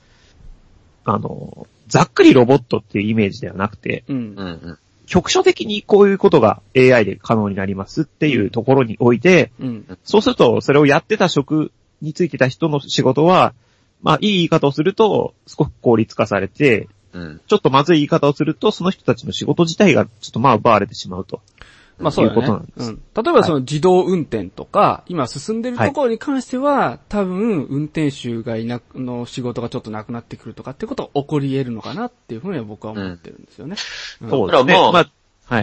ざっくりロボットっていうイメージではなくて、局所的にこういうことが AI で可能になりますっていうところにおいて、そうすると、それをやってた職についてた人の仕事は、まあ、いい言い方をすると、すごく効率化されて、ちょっとまずい言い方をすると、その人たちの仕事自体がちょっとまあ奪われてしまうと。 まあそうだね。例えばその自動運転とか、今進んでるところに関しては、多分運転手がの仕事がちょっとなくなってくるとかっていうことが起こり得るのかなっていうふうには僕は思ってるんですよね。 そうですね。まあ、はい。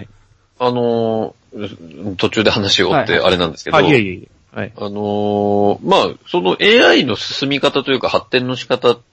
途中で話を追ってあれなんですけど、 いえ。はい。 まあ、その AI の進み方というか発展の仕方って、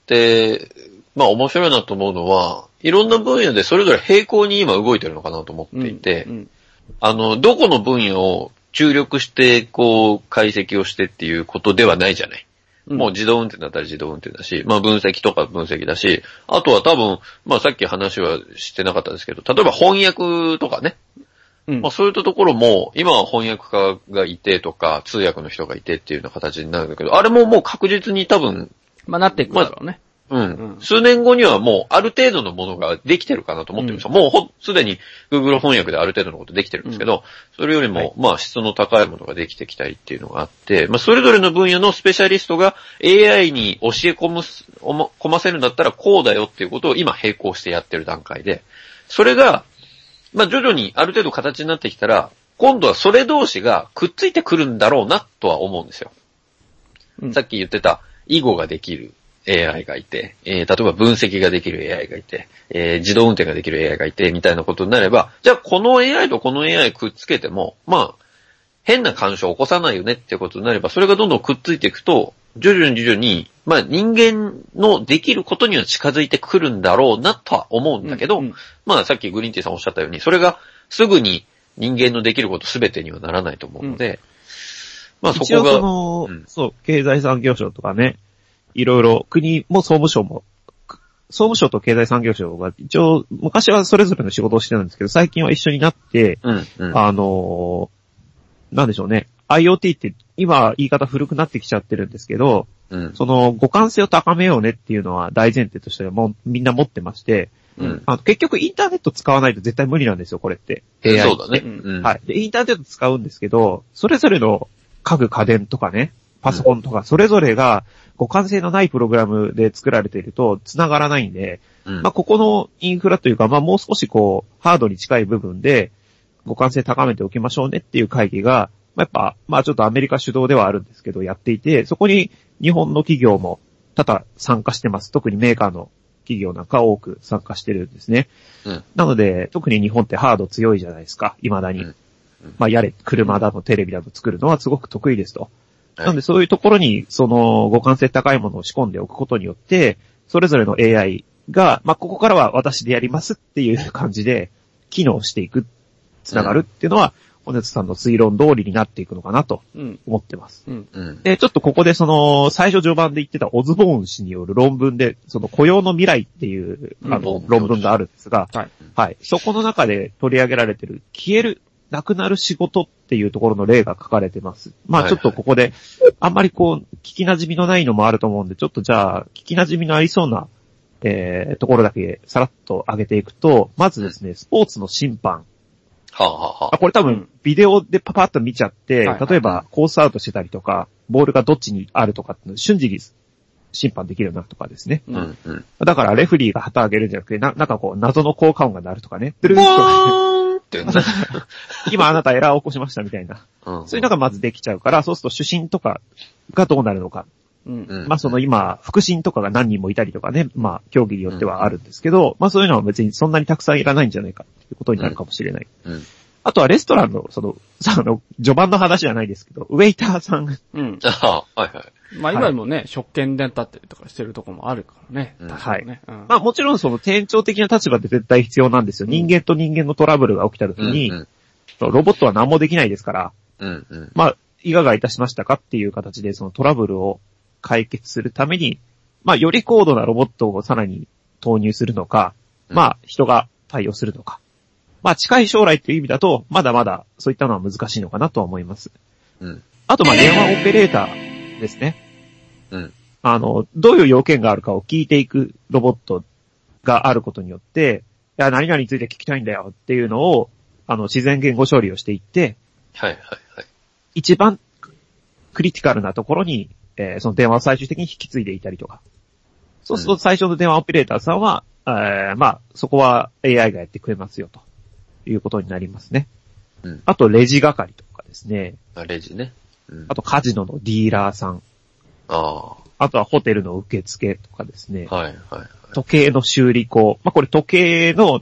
まあ面白いなと思うのは、いろんな分野でそれぞれ並行に今動いてるのかなと思っていて、どこの分野を注力して、こう、解析をしてっていうことではないじゃない。もう自動運転だったら自動運転だし、まあ分析とか分析だし、あとは多分、まあさっき話はしてなかったですけど、例えば翻訳とかね。まあそういったところも、今は翻訳家がいてとか、通訳の人がいてっていうような形になるんだけど、あれももう確実に多分、 まあなっていくだろうね。 数年後にはもうある程度のものができてるかなと思ってるんですよ。もうすでに Google 翻訳である程度のことできてるんですけど、それよりもまあ質の高いものができてきたりっていうのがあって、まあそれぞれの分野のスペシャリストが AI に教え込ませるんだったらこうだよっていうことを今並行してやってる段階で、それが、まあ徐々にある程度形になってきたら、今度はそれ同士がくっついてくるんだろうなとは思うんですよ。さっき言ってた囲碁ができるAI がいて、例えば分析ができる AI がいて、自動運転ができる AI がいて、みたいなことになれば、じゃあこの AI とこの AI くっつけても、まあ、変な干渉を起こさないよねってことになれば、それがどんどんくっついていくと、徐々に、まあ人間のできることには近づいてくるんだろうなとは思うんだけど、まあさっきグリーンティーさんおっしゃったように、それがすぐに人間のできることすべてにはならないと思うので、まあそこが、 そう、経済産業省とかね、いろいろ国も総務省と経済産業省が一応昔はそれぞれの仕事をしてたんですけど、最近は一緒になって、なんでしょうね。IoT って今言い方古くなってきちゃってるんですけど、その互換性を高めようねっていうのは大前提としてはもうみんな持ってまして、結局インターネット使わないと絶対無理なんですよ、これって。AI って。 そうだね。 はい。で、インターネット使うんですけど、それぞれの家具家電とかね、パソコンとか、それぞれが互換性のないプログラムで作られていると繋がらないんで、まあ、ここのインフラというか、まあ、もう少しこう、ハードに近い部分で互換性高めておきましょうねっていう会議が、まあ、やっぱ、まあ、ちょっとアメリカ主導ではあるんですけど、やっていて、そこに日本の企業も多々参加してます。特にメーカーの企業なんか多く参加してるんですね。なので、特に日本ってハード強いじゃないですか、未だに。まあ、やれ、車だのテレビだの作るのはすごく得意ですと。なのでそういうところに、その互換性高いものを仕込んでおくことによって、それぞれの AI が、まあ、ここからは私でやりますっていう感じで、機能していく、つながるっていうのは、小根津さんの推論通りになっていくのかなと思ってます。で、ちょっとここで最初序盤で言ってたオズボーン氏による論文で、その雇用の未来っていう、論文があるんですが、はい。そこの中で取り上げられてる、消える、なくなる仕事っていうところの例が書かれてます。まあちょっとここで、あんまりこう、聞き馴染みのないのもあると思うんで、ちょっとじゃあ、聞き馴染みのありそうな、ところだけさらっと上げていくと、まずですね、スポーツの審判。これ多分、ビデオでパパッと見ちゃって、例えば、コースアウトしてたりとか、ボールがどっちにあるとかって瞬時に審判できるようになるとかですね。だから、レフェリーが旗上げるんじゃなくて、なんかこう、謎の効果音が鳴るとかね。今あなたエラーを起こしましたみたいな。そういうのがまずできちゃうから、そうすると主審とかがどうなるのか。まあその今、副審とかが何人もいたりとかね、まあ競技によってはあるんですけど、まあそういうのは別にそんなにたくさんいらないんじゃないかっていうことになるかもしれない。あとはレストランの、序盤の話じゃないですけど、ウェイターさん。 まあ今もね、食券で立ってるとかしてるとこもあるからね。 はい。まあもちろんその店長的な立場で絶対必要なんですよ。人間と人間のトラブルが起きた時に、ロボットは何もできないですから、まあ、いかがいたしましたかっていう形でそのトラブルを解決するために、まあより高度なロボットをさらに投入するのか、まあ人が対応するのか。 まあ近い将来っていう意味だと、まだまだそういったのは難しいのかなとは思います。 うん。 あとまあ電話オペレーターですね。 うん。 どういう要件があるかを聞いていくロボットがあることによって、いや、何々について聞きたいんだよっていうのを、自然言語処理をしていって、 はいはいはい。 一番クリティカルなところに、その電話を最終的に引き継いでいたりとか。そうすると最初の電話オペレーターさんは、まあ、そこは AI がやってくれますよということになりますね。 うん。 あと、レジ係とかですね。 レジね。うん。 あと、カジノのディーラーさん。 ああとはホテルの受付とかですね。 あ。はいはいはい。 時計の修理工。まあ、これ時計の、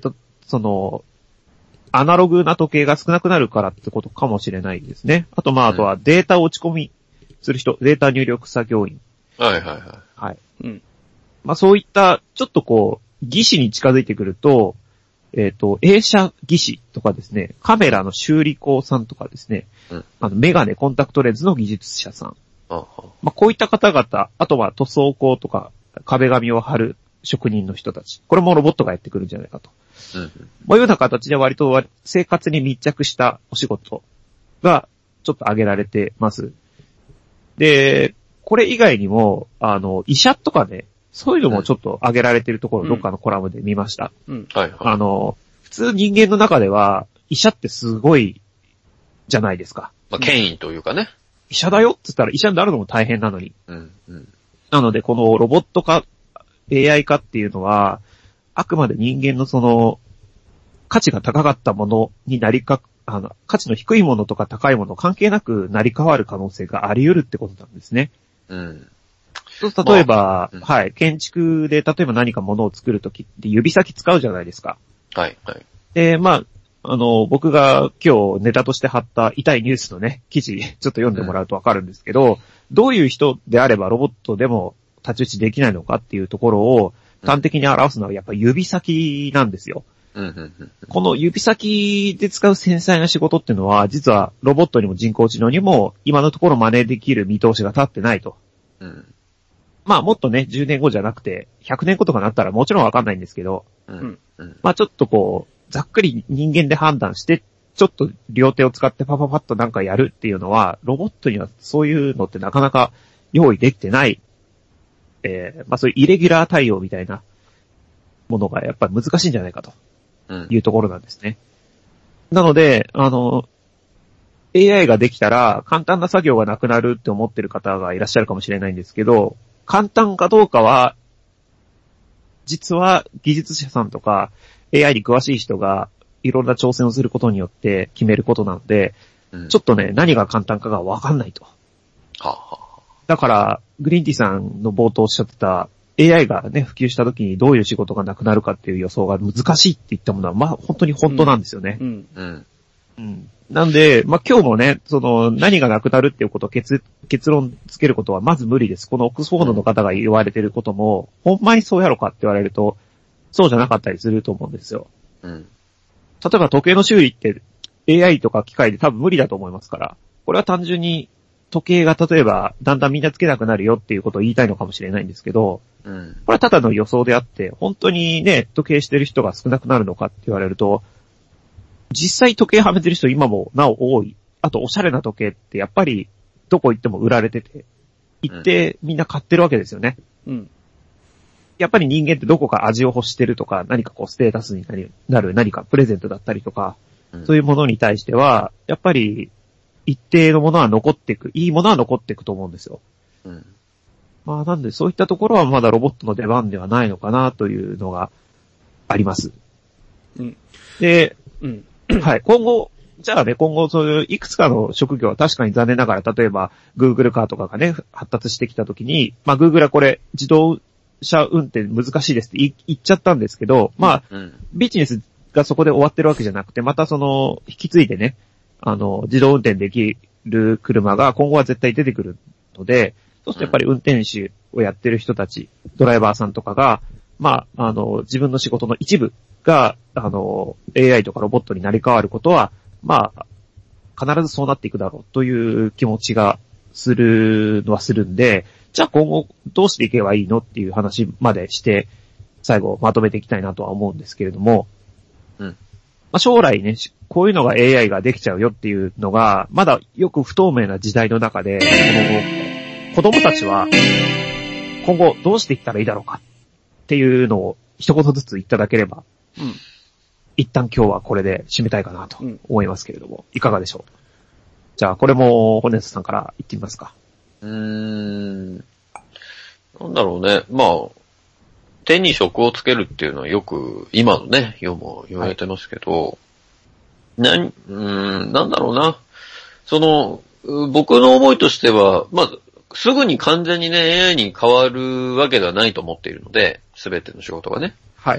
アナログな時計が少なくなるからってことかもしれないですね。あと、まあ、あとはデータを落ち込みする人、データ入力作業員。 はいはいはい。 はい。 うん。 まあ、そういった、ちょっとこう、技師に近づいてくると、映写技師とかですね、カメラの修理工さんとかですね、メガネ、コンタクトレンズの技術者さん。まあ、こういった方々、あとは塗装工とか壁紙を貼る職人の人たち。これもロボットがやってくるんじゃないかと。こういうような形で割と生活に密着したお仕事がちょっと挙げられてます。で、これ以外にも、医者とかね、そういうのもちょっと挙げられてるところをどっかのコラムで見ました。 はいはい。 普通人間の中では医者ってすごいじゃないですか。 まあ、権威というかね。 医者だよって言ったら医者になるのも大変なのに。 うんうん。 なので、このロボット化、AI 化っていうのは、あくまで人間の価値が高かったものに価値の低いものとか高いもの関係なく成り変わる可能性があり得るってことなんですね。 うん。 例えば、はい、建築で例えば何か物を作るときって指先使うじゃないですか。 はいはい。 で、まあ、僕が今日ネタとして貼った痛いニュースのね、記事、ちょっと読んでもらうとわかるんですけど、どういう人であればロボットでも太刀打ちできないのかっていうところを端的に表すのはやっぱり指先なんですよ。この指先で使う繊細な仕事っていうのは、実はロボットにも人工知能にも今のところ真似できる見通しが立ってないと。まあもっとね、10年後じゃなくて、100年後とかなったらもちろんわかんないんですけど、まあちょっとこう、ざっくり人間で判断して、ちょっと両手を使ってパパパッとなんかやるっていうのは、ロボットにはそういうのってなかなか用意できてない、まあそういうイレギュラー対応みたいなものがやっぱり難しいんじゃないかというところなんですね。なので、AI ができたら簡単な作業がなくなるって思ってる方がいらっしゃるかもしれないんですけど、簡単かどうかは、実は技術者さんとか AI に詳しい人がいろんな挑戦をすることによって決めることなので、ちょっとね、何が簡単かがわかんないと。だから、グリーンティさんの冒頭おっしゃってた AI がね、普及した時にどういう仕事がなくなるかっていう予想が難しいって言ったものは、まあ本当に本当なんですよね。なんで、まあ、今日もね、何がなくなるっていうことを結論つけることはまず無理です。このオックスフォードの方が言われてることも、ほんまにそうやろかって言われると、そうじゃなかったりすると思うんですよ。例えば時計の修理って AI とか機械で多分無理だと思いますから、これは単純に時計が例えばだんだんみんなつけなくなるよっていうことを言いたいのかもしれないんですけど、これはただの予想であって、本当にね、時計してる人が少なくなるのかって言われると、実際時計はめてる人今もなお多い。あとおしゃれな時計ってやっぱりどこ行っても売られてて、行ってみんな買ってるわけですよね。やっぱり人間ってどこか味を欲してるとか、何かこうステータスになる何かプレゼントだったりとか、そういうものに対しては、やっぱり一定のものは残っていく、いいものは残っていくと思うんですよ。まあなんでそういったところはまだロボットの出番ではないのかなというのがあります。で、はい。今後そういういくつかの職業は確かに残念ながら、例えば Google カーとかがね、発達してきたときに、まあ Google はこれ自動車運転難しいですって言っちゃったんですけど、まあ、ビジネスがそこで終わってるわけじゃなくて、また引き継いでね、自動運転できる車が今後は絶対出てくるので、そうするとやっぱり運転手をやってる人たち、ドライバーさんとかが、まあ、自分の仕事の一部が、AI とかロボットになり変わることは、まあ、必ずそうなっていくだろうという気持ちがするのはするんで、じゃあ今後どうしていけばいいのっていう話までして、最後まとめていきたいなとは思うんですけれども、 あ、将来ね、こういうのが AI ができちゃうよっていうのが、まだよく不透明な時代の中で、この子供たちは、今後どうしていったらいいだろうかっていうのを一言ずつ言っていただければ、一旦今日はこれで締めたいかなと思いますけれども、いかがでしょう？じゃあ、これも、ホネストさんから言ってみますか。 なんだろうね。まあ、手に職をつけるっていうのはよく、今のね、世も言われてますけど、なんだろうな。僕の思いとしては、まあ、すぐに完全にね、AI に変わるわけではないと思っているので、すべての仕事がね。 はい。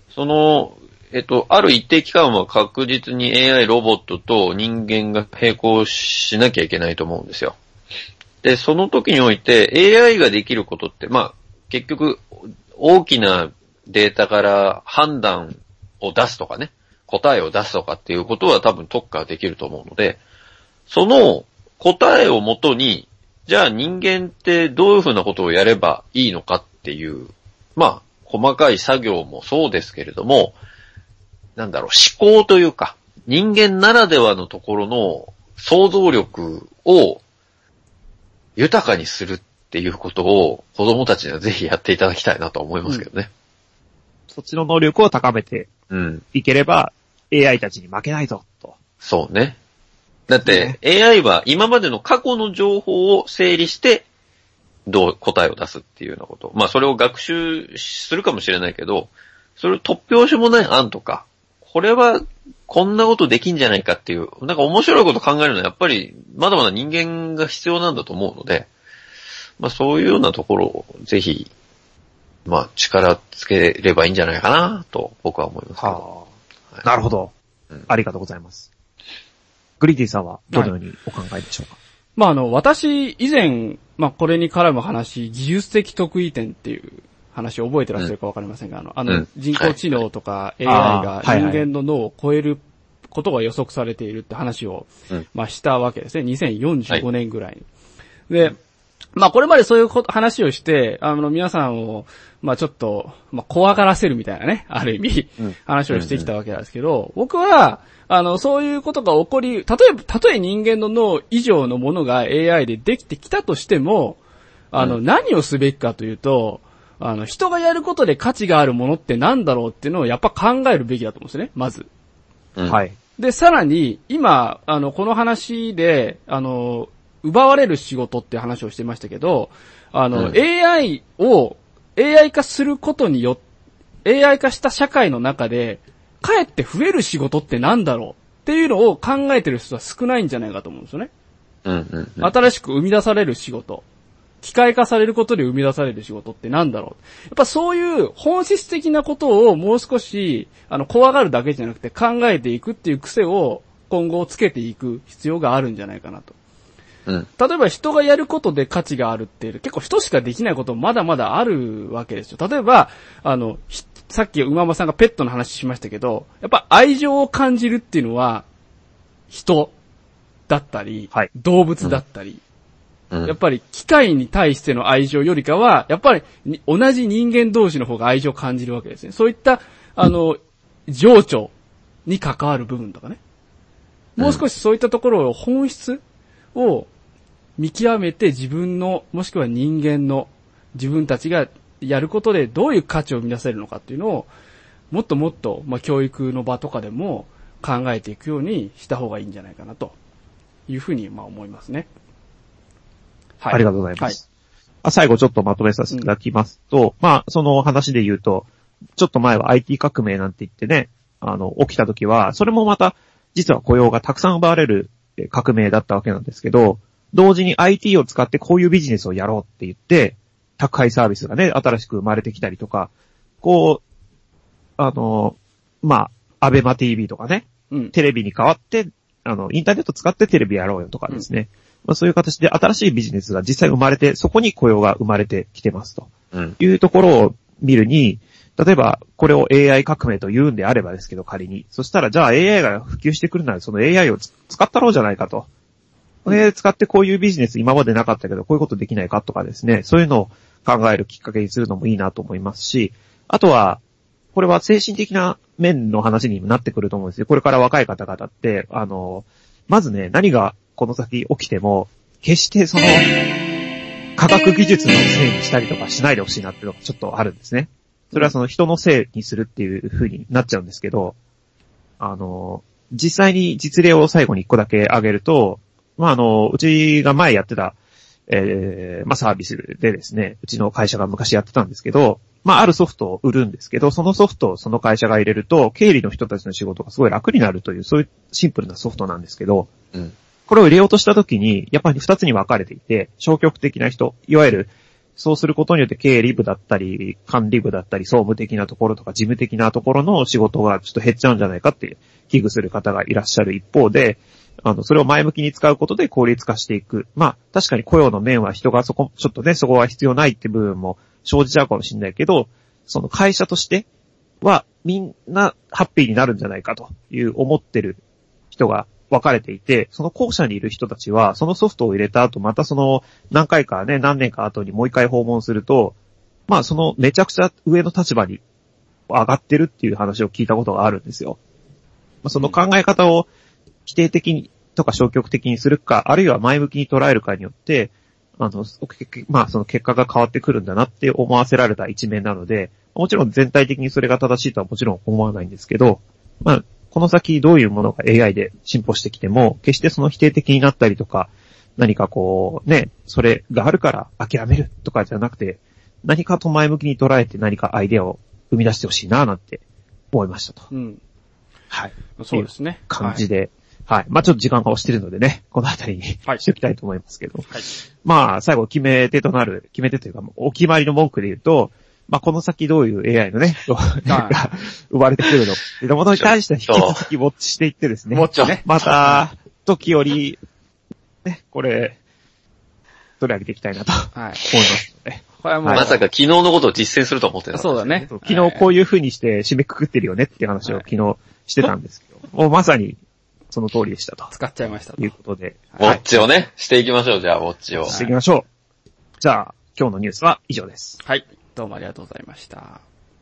ある一定期間は確実に AI ロボットと人間が並行しなきゃいけないと思うんですよ。で、その時において AI ができることって、まあ、結局、大きなデータから判断を出すとかね、答えを出すとかっていうことは多分特化できると思うので、その答えをもとに、じゃあ人間ってどういうふうなことをやればいいのかっていう、まあ、細かい作業もそうですけれども、なんだろう、思考というか、人間ならではのところの想像力を豊かにするっていうことを子供たちにはぜひやっていただきたいなと思いますけどね。 そっちの能力を高めていければ、AI たちに負けないぞ、と。 そうね。だって、AI は今までの過去の情報を整理して、答えを出すっていうようなこと。まあそれを学習するかもしれないけど、それを突拍子もない案とか、これはこんなことできんじゃないかっていう、なんか面白いこと考えるのはやっぱりまだまだ人間が必要なんだと思うので、まあそういうようなところをぜひ、まあ力つければいいんじゃないかなと僕は思いますけど。 はい、なるほど、ありがとうございます。グリティさんはどのようにお考えでしょうか？ まあ私以前、まあこれに絡む話、技術的得意点っていう話を覚えてらっしゃるかわかりませんが、人工知能とか AI が人間の脳を超えることが予測されているって話を、まあしたわけですね。2045年ぐらいに。で、まあこれまでそういう話をして、皆さんを、まあちょっと、まあ怖がらせるみたいなね、ある意味、話をしてきたわけなんですけど、僕は、そういうことが起こり、たとえ人間の脳以上のものが AI でできてきたとしても、何をすべきかというと、人がやることで価値があるものってなんだろうっていうのをやっぱ考えるべきだと思うんですね、まず。 はい。 で、さらに、今、この話で、奪われる仕事って話をしてましたけど、AI 化することによって、AI 化した社会の中で、かえって増える仕事ってなんだろうっていうのを考えてる人は少ないんじゃないかと思うんですよね。新しく生み出される仕事。機械化されることで生み出される仕事ってなんだろう。やっぱそういう本質的なことをもう少し、怖がるだけじゃなくて考えていくっていう癖を今後つけていく必要があるんじゃないかなと。例えば人がやることで価値があるっていう、結構人しかできないこともまだまだあるわけですよ。例えば、さっき馬場さんがペットの話しましたけど、やっぱ愛情を感じるっていうのは、人だったり、動物だったり、やっぱり機械に対しての愛情よりかは、やっぱり同じ人間同士の方が愛情を感じるわけですね。そういった、情緒に関わる部分とかね。もう少しそういったところを本質を見極めて自分の、もしくは人間の自分たちがやることでどういう価値を生み出せるのかっていうのを、もっともっと、まあ、教育の場とかでも考えていくようにした方がいいんじゃないかなというふうにまあ思いますね。 はい。ありがとうございます。最後ちょっとまとめさせていただきますと、まあ、その話で言うと、ちょっと前は IT 革命なんて言ってね、起きた時は、それもまた、実は雇用がたくさん奪われる革命だったわけなんですけど、同時に IT を使ってこういうビジネスをやろうって言って、宅配サービスがね、新しく生まれてきたりとか、こう、まあ、アベマ TV とかね、テレビに代わって、インターネット使ってテレビやろうよとかですね。まあ、そういう形で新しいビジネスが実際生まれて、そこに雇用が生まれてきてますと。いうところを見るに、例えばこれを AI 革命と言うんであればですけど仮に。そしたらじゃあ AI が普及してくるならその AI を使ったろうじゃないかと。使ってこういうビジネス今までなかったけどこういうことできないかとかですね。そういうのを考えるきっかけにするのもいいなと思いますし、あとは、 これは精神的な面の話にもなってくると思うんですよ。これから若い方々って、まずね、何がこの先起きても、決してその、科学技術のせいにしたりとかしないでほしいなっていうのがちょっとあるんですね。それはその人のせいにするっていう風になっちゃうんですけど、実際に実例を最後に一個だけ挙げると、うちが前やってた、サービスでですね、うちの会社が昔やってたんですけど、あるソフトを売るんですけど、そのソフトをその会社が入れると、経理の人たちの仕事がすごい楽になるという、そういうシンプルなソフトなんですけど、これを入れようとしたときに、やっぱり二つに分かれていて、消極的な人、いわゆる、そうすることによって経理部だったり、管理部だったり、総務的なところとか事務的なところの仕事がちょっと減っちゃうんじゃないかって危惧する方がいらっしゃる一方で、それを前向きに使うことで効率化していく。確かに雇用の面は人がちょっとね、そこは必要ないって部分も生じちゃうかもしれないけど、その会社としてはみんなハッピーになるんじゃないかという思ってる人が分かれていて、その後者にいる人たちは、そのソフトを入れた後、またその何回かね、何年か後にもう一回訪問すると、そのめちゃくちゃ上の立場に上がってるっていう話を聞いたことがあるんですよ。その考え方を否定的にとか消極的にするか、あるいは前向きに捉えるかによって、その結果が変わってくるんだなって思わせられた一面なので、もちろん全体的にそれが正しいとはもちろん思わないんですけど、この先どういうものが AI で進歩してきても、決してその否定的になったりとか、何かそれがあるから諦めるとかじゃなくて、何かと前向きに捉えて何かアイデアを生み出してほしいななんて思いましたと。はい。 そうですね。 感じで。はい。ちょっと時間が押してるのでね、このあたりにしておきたいと思いますけど。最後決め手というか、お決まりの文句で言うと、この先どういう AI のね、が生まれてくるのっていうものに対して引き続きウォッチしていってですね。 ウォッチね。 また、時折、ね、これ、取り上げていきたいなと思いますので。 これはもうまさか昨日のことを実践すると思ってた。 そうだね。 昨日こういう風にして締めくくってるよねっていう話を昨日してたんですけど、もうまさにその通りでしたと。 使っちゃいましたと。 いうことで。 ウォッチをね、していきましょう、じゃあ、ウォッチを。 していきましょう。じゃあ、今日のニュースは以上です。 はい。どうもありがとうございました。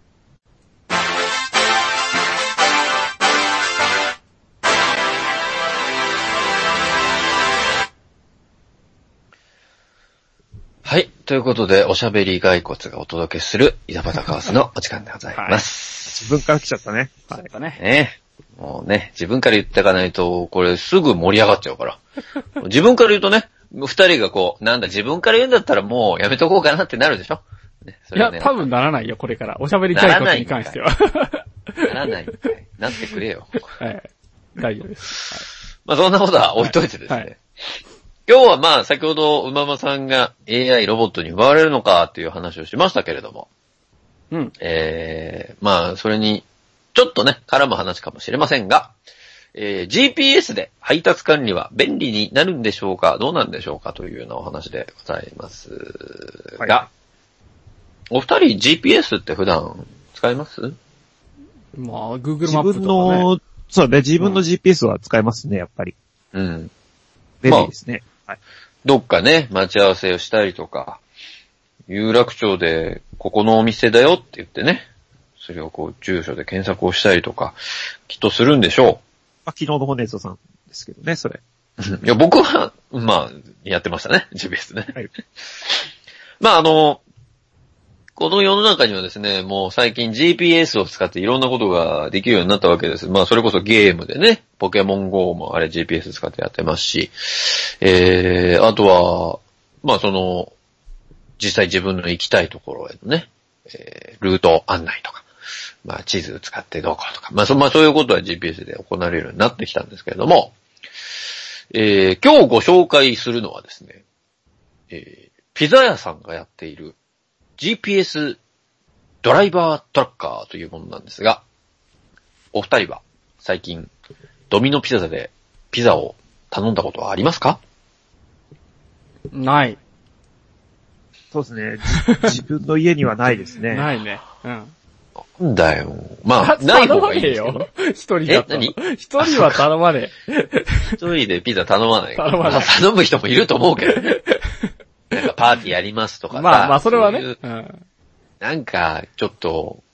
はい。ということで、おしゃべり骸骨がお届けする、井戸端カオスのお時間でございます。 自分から来ちゃったね。 はい。 ね。もうね、自分から言っていかないと、これすぐ盛り上がっちゃうから。自分から言うとね、二人が自分から言うんだったらもうやめとこうかなってなるでしょ、ね、 いや、多分ならないよ、これから。おしゃべり骸骨に関しては。 ならないんかい。なってくれよ。 はい。大丈夫です。 そんなことは置いといてですね。今日は先ほど、うままさんが AI ロボットに奪われるのかっていう話をしましたけれども。それに、ちょっとね、絡む話かもしれませんが、GPS で配達管理は便利になるんでしょうか、どうなんでしょうかというようなお話でございますが、お二人 GPS って普段使います？ Google マップとかね。 そうね、自分の GPS は使いますね、やっぱり。便利ですね。 どっかね、待ち合わせをしたりとか、有楽町でここのお店だよって言ってね、それを住所で検索をしたりとか、きっとするんでしょう。 昨日の骨ぞさんですけどね、それ。 いや、僕は、やってましたね、GPS ね。はい。この世の中にはですね、もう最近 GPS を使っていろんなことができるようになったわけです。それこそゲームでね、ポケモン GO もあれ GPS 使ってやってますし、あとは、実際自分の行きたいところへのね、ルート案内とか、地図使ってどうこうとか、そういうことは GPS で行われるようになってきたんですけれども、今日ご紹介するのはですね、ピザ屋さんがやっているGPS ドライバートラッカーというものなんですが、お二人は最近ドミノピザでピザを頼んだことはありますか？ ない。 そうですね。自分の家にはないですね。 ないね。 なんだよ。ない方がいいですけど。 一人だと。一人は頼まねえ。 一人でピザ頼まない。 頼まない。 頼む人もいると思うけどね。なんかパーティーやりますとかさ。 それはね。 なんか、ちょっと、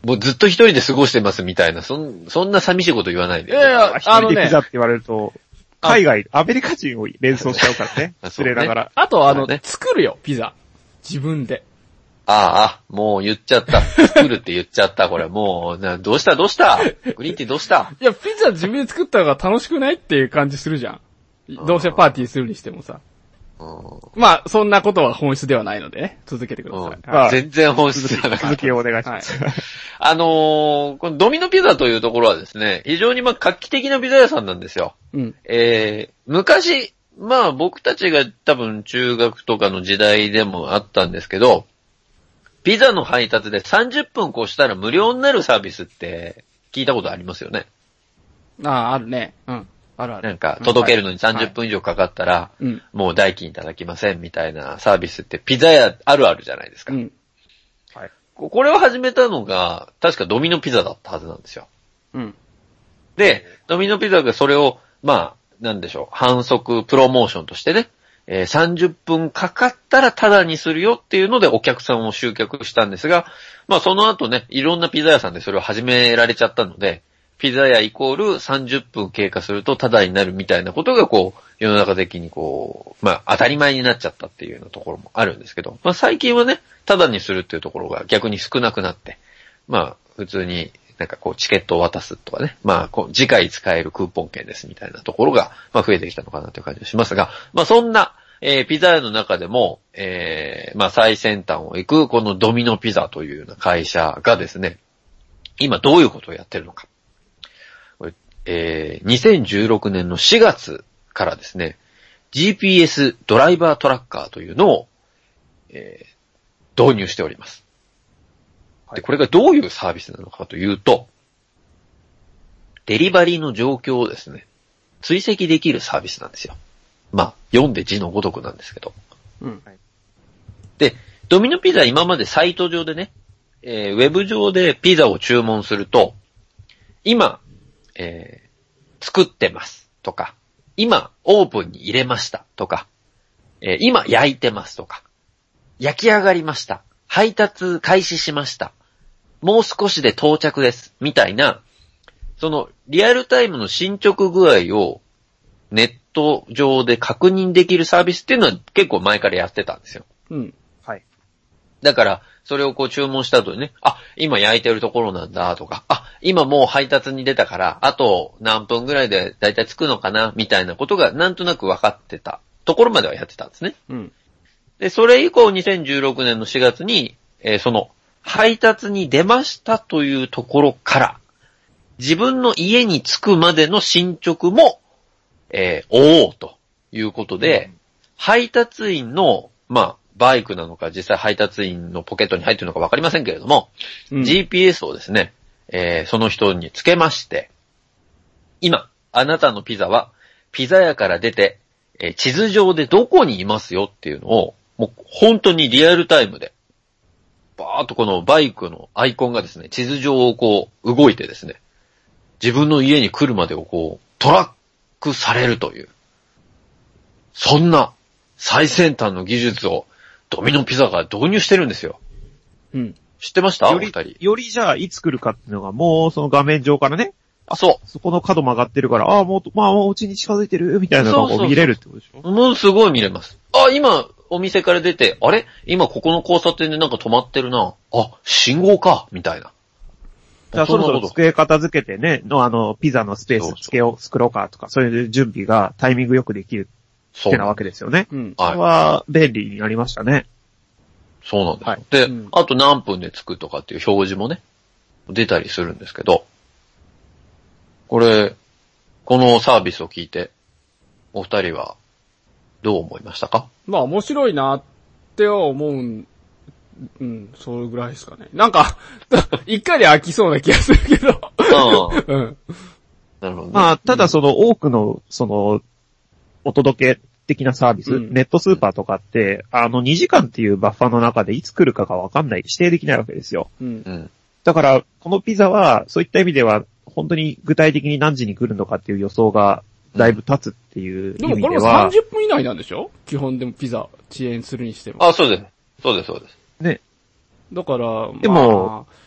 もうずっと一人で過ごしてますみたいな、そんな寂しいこと言わないで。 いやいや、 一人でピザって言われると、海外、アメリカ人を連想しちゃうからね。失礼ながら。 あとね作るよ、ピザ。自分で。 もう言っちゃった。作るって言っちゃった、これ。もう、どうしたグリーンティーどうしたいや、ピザ自分で作った方が楽しくないっていう感じするじゃん。どうせパーティーするにしてもさ。まあ、そんなことは本質ではないのでね。続けてください。 まあ全然本質じゃなかった。 続きをお願いします。 このドミノピザというところはですね、非常に画期的なピザ屋さんなんですよ。 うん。 昔、僕たちが多分中学とかの時代でもあったんですけど、ピザの配達で30分越したら無料になるサービスって聞いたことありますよね。 あるね。うん。あるある。 なんか、届けるのに30分以上かかったら、もう代金いただきませんみたいなサービスってピザ屋あるあるじゃないですか。 うん。 はい。 これを始めたのが、確かドミノピザだったはずなんですよ。 うん。 で、ドミノピザがそれを、なんでしょう、反則プロモーションとしてね、30分かかったらタダにするよっていうのでお客さんを集客したんですが、その後ね、いろんなピザ屋さんでそれを始められちゃったので、ピザ屋イコール30分経過するとタダになるみたいなことが世の中的に当たり前になっちゃったっていうようなところもあるんですけど、最近はね、タダにするっていうところが逆に少なくなって、普通にチケットを渡すとかね、次回使えるクーポン券ですみたいなところが、増えてきたのかなという感じがしますが、そんな、ピザ屋の中でも、最先端を行くこのドミノピザというような会社がですね、今どういうことをやってるのか。2016年の4月からですね、GPS ドライバートラッカーというのを、導入しております。で、これがどういうサービスなのかというと、デリバリーの状況をですね、追跡できるサービスなんですよ。読んで字のごとくなんですけど。 うん。 で、ドミノピザ今までサイト上でね、ウェブ上でピザを注文すると、今、作ってますとか、今オーブンに入れましたとか、今焼いてますとか、焼き上がりました。配達開始しました。もう少しで到着です。みたいな、そのリアルタイムの進捗具合をネット上で確認できるサービスっていうのは結構前からやってたんですよ。 うん。 はい。 だから、それを注文した後にね、今焼いてるところなんだとか、今もう配達に出たから、あと何分ぐらいでだいたい着くのかなみたいなことがなんとなく分かってたところまではやってたんですね。 うん。 で、それ以降2016年の4月に、その配達に出ましたというところから、自分の家に着くまでの進捗も、追おうということで、配達員の、バイクなのか実際配達員のポケットに入っているのかわかりませんけれども、GPS をですね、その人につけまして、今、あなたのピザはピザ屋から出て、地図上でどこにいますよっていうのを、もう本当にリアルタイムで、バーっとこのバイクのアイコンがですね、地図上を動いてですね、自分の家に来るまでをトラックされるという、そんな最先端の技術をドミノピザが導入してるんですよ。 うん。 知ってました？お二人。 よりじゃあ、いつ来るかっていうのが、もうその画面上からね。 そう。 そこの角曲がってるから、もううちに近づいてる、みたいなのが見れるってことでしょ？ もうすごい見れます。今、お店から出て、今ここの交差点で止まってるな。信号か、みたいな。 じゃあそろそろ机片付けてね、ピザのスペース作ろうかとか、そういう準備がタイミングよくできるってなわけですよね。 うん。 それは便利になりましたね。 そうなんです。 はい。 で、あと何分で着くとかっていう表示もね、出たりするんですけど、このサービスを聞いて、お二人はどう思いましたか？ 面白いなっては思それぐらいですかね。一回で飽きそうな気がするけど。うん。 なるほどね。 ただ多くの、お届け的なサービス、ネットスーパーとかって、2時間っていうバッファーの中でいつ来るかがわかんない、指定できないわけですよ。 うん。 だから、このピザは、そういった意味では、本当に具体的に何時に来るのかっていう予想が、だいぶ立つっていう意味では。 でもこれも30分以内なんでしょ？基本でもピザ、遅延するにしても。 そうです。そうです。 ね。 だから、 でも、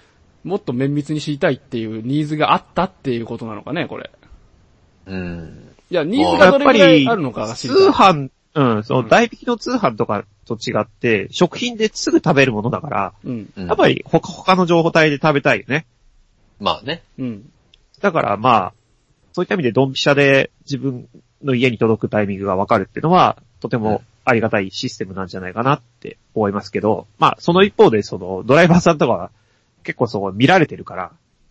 もっと綿密に知りたいっていうニーズがあったっていうことなのかね、これ。 うん。 いや、ニーズがどれくらいあるのかが知りたい。 通販、その代引きの通販とかと違って、食品ですぐ食べるものだから、やっぱり他の情報体で食べたいよね。 まあね。 だからまあ、そういった意味でドンピシャで自分の家に届くタイミングがわかるっていうのは、とてもありがたいシステムなんじゃないかなって思いますけど、まあ、その一方でドライバーさんとかは結構見られてるから、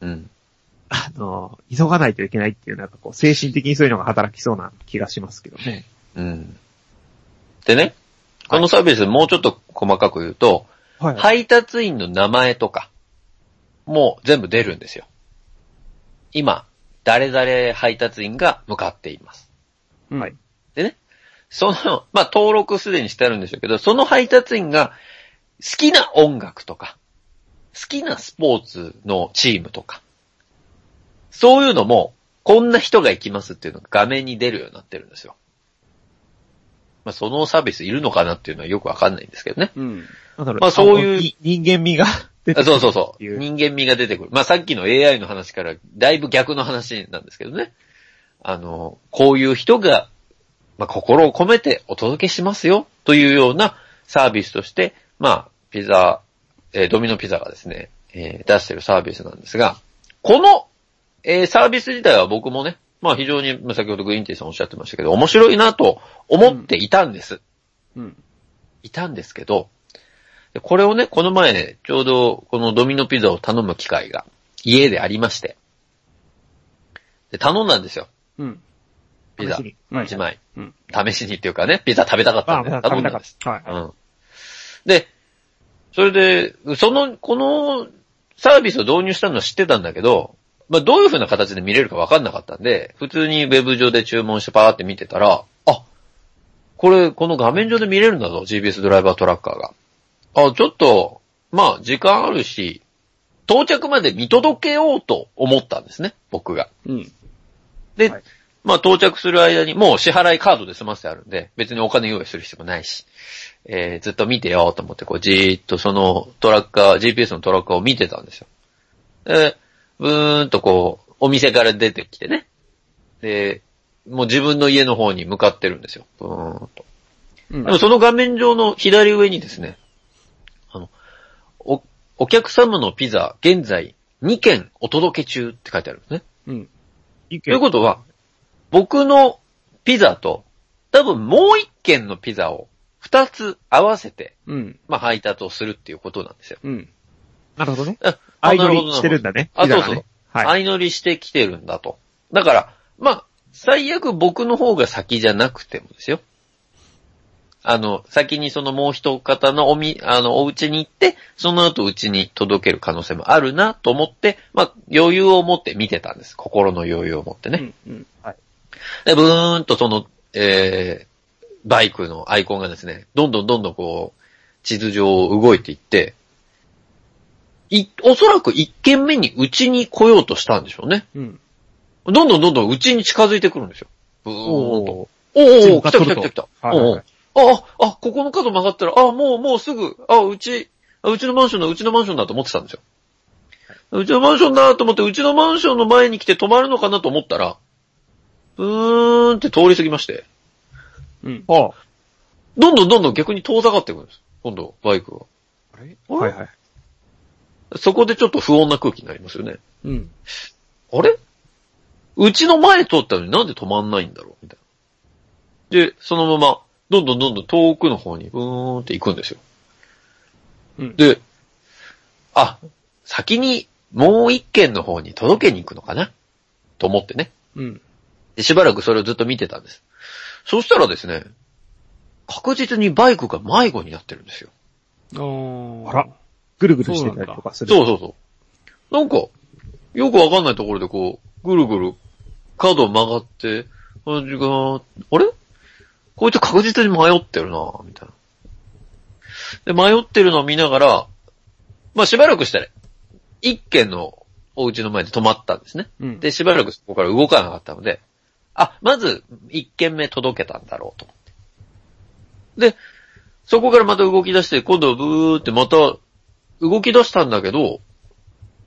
急がないといけないっていう精神的にそういうのが働きそうな気がしますけどね。 でね、このサービスもうちょっと細かく言うと、配達員の名前とか、もう全部出るんですよ。今、誰々配達員が向かっています。でね、登録すでにしてあるんでしょうけど、その配達員が好きな音楽とか、好きなスポーツのチームとか、そういうのも、こんな人が行きますっていうのが画面に出るようになってるんですよ。そのサービスいるのかなっていうのはよくわかんないんですけどね。そういう人間味が出てくる。 そう。人間味が出てくる。さっきの AI の話からだいぶ逆の話なんですけどね。こういう人が、心を込めてお届けしますよというようなサービスとして、ドミノピザがですね、出してるサービスなんですが、この、サービス自体は僕もね、非常に、先ほどグリーンティーさんおっしゃってましたけど、面白いなと思っていたんです。いたんですけど、これをね、この前、ちょうどこのドミノピザを頼む機会が家でありまして、で頼んだんですよ。ピザ1枚。試しにっていうかね、ピザ食べたかったんで頼んだんです。で、それで、このサービスを導入したのは知ってたんだけど、どういう風な形で見れるか分かんなかったんで、普通にウェブ上で注文してパーって見てたら、この画面上で見れるんだぞ、GPS ドライバートラッカーが。ちょっと、時間あるし、到着まで見届けようと思ったんですね、僕が。で、到着する間に、もう支払いカードで済ませてあるんで、別にお金用意する必要もないし、ずっと見てよと思って、じーっとそのトラッカー、GPS のトラッカーを見てたんですよ。で、ブーンとお店から出てきてね。で、もう自分の家の方に向かってるんですよ。ブーンと。でもその画面上の左上にですね、お客様のピザ、現在2件お届け中って書いてあるんですね。ということは、僕のピザと、多分もう1件のピザを2つ合わせて、配達をするっていうことなんですよ。 なるほどね。相乗りしてるんだね。 そうそう。相乗りしてきてるんだと。だから、最悪僕の方が先じゃなくてもですよ。先にそのもう一方のお家に行って、その後うちに届ける可能性もあるなと思って、余裕を持って見てたんです。心の余裕を持ってね。で、ブーンとバイクのアイコンがですね、どんどん地図上動いていって、おそらく1軒目にうちに来ようとしたんでしょうね。どんどんうちに近づいてくるんですよ。ブーンと。来た。ここの角曲がったら、もうすぐ、うちのマンションだと思ってたんですよ。うちのマンションだと思って、うちのマンションの前に来て止まるのかなと思ったら、って通り過ぎまして。どんどん逆に遠ざかっていくんです。今度、バイクが。そこでちょっと不穏な空気になりますよね。あれ？うちの前通ったのになんで止まんないんだろうみたいな。で、そのまま、どんどん遠くの方にブーンって行くんですよ。で、先にもう一軒の方に届けに行くのかなと思ってね。で、しばらくそれをずっと見てたんです。そしたらですね、確実にバイクが迷子になってるんですよ。 あら。ぐるぐるしてたりとかする。 そう。なんか、よくわかんないところでぐるぐる角を曲がって、あれこいつ確実に迷ってるなみたいな。で、迷ってるのを見ながら、しばらくしたら、一軒のお家の前で止まったんですね。で、しばらくそこから動かなかったので、まず、一軒目届けたんだろうと思って。で、そこからまた動き出して、今度はブーってまた動き出したんだけど、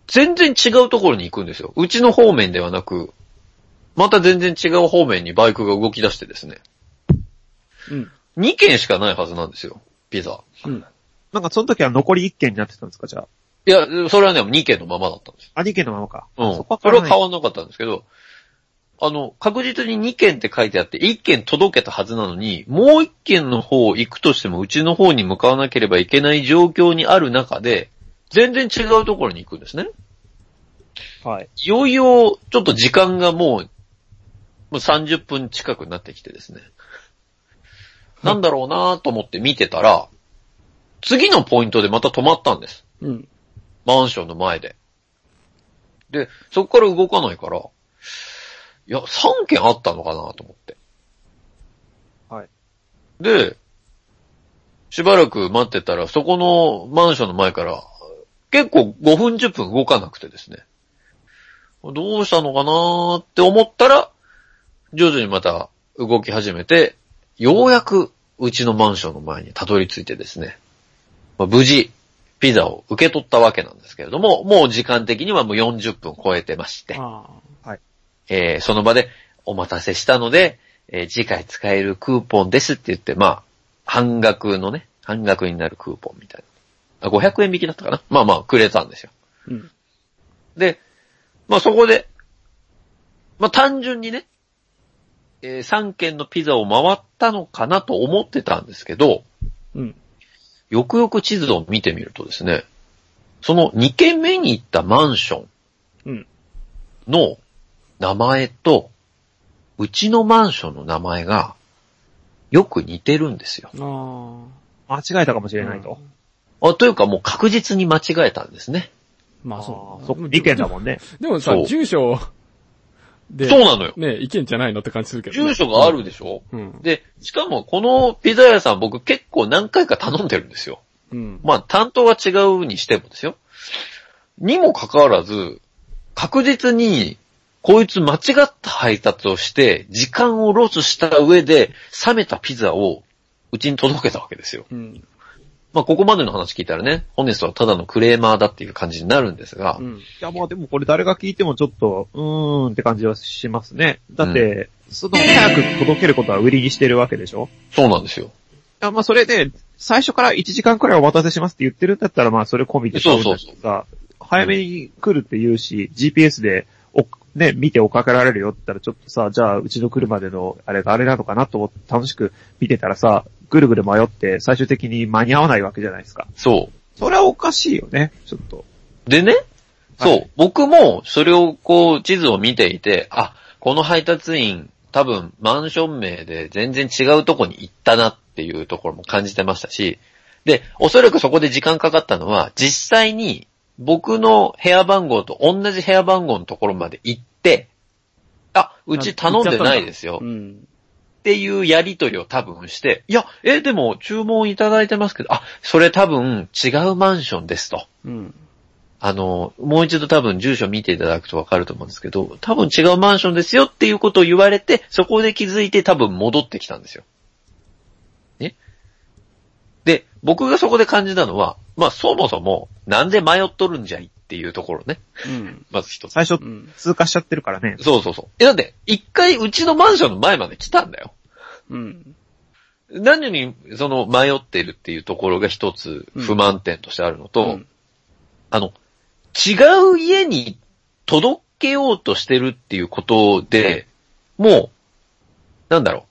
全然違うところに行くんですよ。うちの方面ではなく、また全然違う方面にバイクが動き出してですね。 うん。 2軒しかないはずなんですよ、ピザ。 うん。 なんかその時は残り1軒になってたんですか、じゃあ。 いや、それはね、2軒のままだったんですよ。 あ、2軒のままか。 うん。 そこはそれは変わんなかったんですけど、確実に2軒って書いてあって、1軒届けたはずなのに、もう1軒の方行くとしても、うちの方に向かわなければいけない状況にある中で、全然違うところに行くんですね。 はい。 いよいよ、ちょっと時間がもう30分近くなってきてですね。なんだろうなと思って見てたら、次のポイントでまた止まったんです。 うん。 マンションの前で。で、そこから動かないから、いや、3軒あったのかなと思って。 はい。 で、しばらく待ってたら、そこのマンションの前から、結構5分10分動かなくてですね。どうしたのかなーって思ったら、徐々にまた動き始めて、ようやくうちのマンションの前にたどり着いてですね。無事、ピザを受け取ったわけなんですけれども、もう時間的にはもう40分超えてまして。 ああ。 はい。 その場でお待たせしたので、次回使えるクーポンですって言って、半額のね、半額になるクーポンみたいな。500円引きだったかな？くれたんですよ。 うん。 で、そこで、単純にね、3軒のピザを回ったのかなと思ってたんですけど、 うん。 よくよく地図を見てみるとですね、その2軒目に行ったマンションの名前と、うちのマンションの名前がよく似てるんですよ。 間違えたかもしれないと。 というかもう確実に間違えたんですね。 そう。そっか、2軒だもんね。 でもさ、住所で。 そうなのよ。 ね、意見じゃないのって感じするけど、 ね。住所があるでしょ、 うん、 で、しかもこのピザ屋さん僕結構何回か頼んでるんですよ。 うん、 担当は違うにしてもですよ。にもかかわらず、確実に、こいつ間違った配達をして、時間をロスした上で、冷めたピザをうちに届けたわけですよ。 うん、 ここまでの話聞いたらね、ホネストはただのクレーマーだっていう感じになるんですが。 うん、いやでもこれ誰が聞いてもちょっと、って感じはしますね。だって、早く届けることは売りにしてるわけでしょ？ そうなんですよ。 いやそれで、最初から1時間くらいお待たせしますって言ってるんだったら、それ込みで買うんだけどさ、早めに来るって言うし、GPS で見て追っかけられるよって言ったらちょっとさ、じゃあうちの来るまでのあれがあれなのかなと思って楽しく見てたらさ、ぐるぐる迷って最終的に間に合わないわけじゃないですか。 そう。 それはおかしいよね、ちょっと。 でね、そう、僕もそれを地図を見ていて、この配達員多分マンション名で全然違うとこに行ったなっていうところも感じてましたし、で、おそらくそこで時間かかったのは、実際に僕の部屋番号と同じ部屋番号のところまで行って、うち頼んでないですよ。っていうやりとりを多分して、でも注文いただいてますけど、それ多分違うマンションですと。 うん、 もう一度多分住所見ていただくとわかると思うんですけど、多分違うマンションですよっていうことを言われて、そこで気づいて多分戻ってきたんですよ。ね。で、僕がそこで感じたのは、そもそも、なんで迷っとるんじゃいっていうところね。 うん、 まず一つ。 最初、通過しちゃってるからね。 そう。だって、一回うちのマンションの前まで来たんだよ。 うん。 何に、迷ってるっていうところが一つ不満点としてあるのと、違う家に届けようとしてるっていうことで、もう、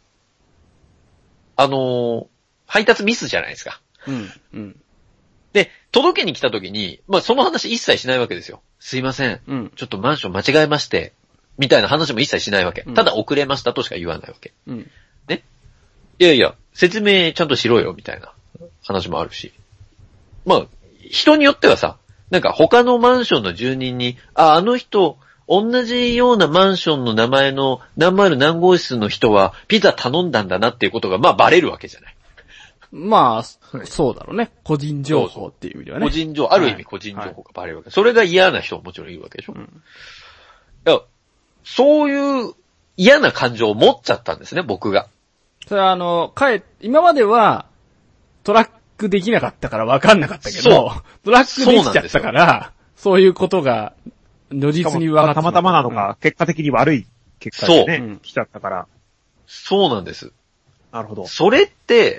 配達ミスじゃないですか。で、届けに来た時に、その話一切しないわけですよ。すいません。ちょっとマンション間違えまして、みたいな話も一切しないわけ。ただ遅れましたとしか言わないわけ。ね。いや、説明ちゃんとしろよ、みたいな話もあるし。人によってはさ、他のマンションの住人に、あの人、同じようなマンションの名前の何丸何号室の人はピザ頼んだんだなっていうことがバレるわけじゃない。 そうだろうね。個人情報っていう意味ではね。 ある意味個人情報がバレるわけ。それが嫌な人ももちろんいるわけでしょ。いや、そういう嫌な感情を持っちゃったんですね、僕が。 それは今まではトラックできなかったから分かんなかったけど、トラックできちゃったから、 そういうことが、如実に分かってたまたまなのか、結果的に悪い結果でね、 そう来ちゃったから。 そうなんです。 なるほど。 それって、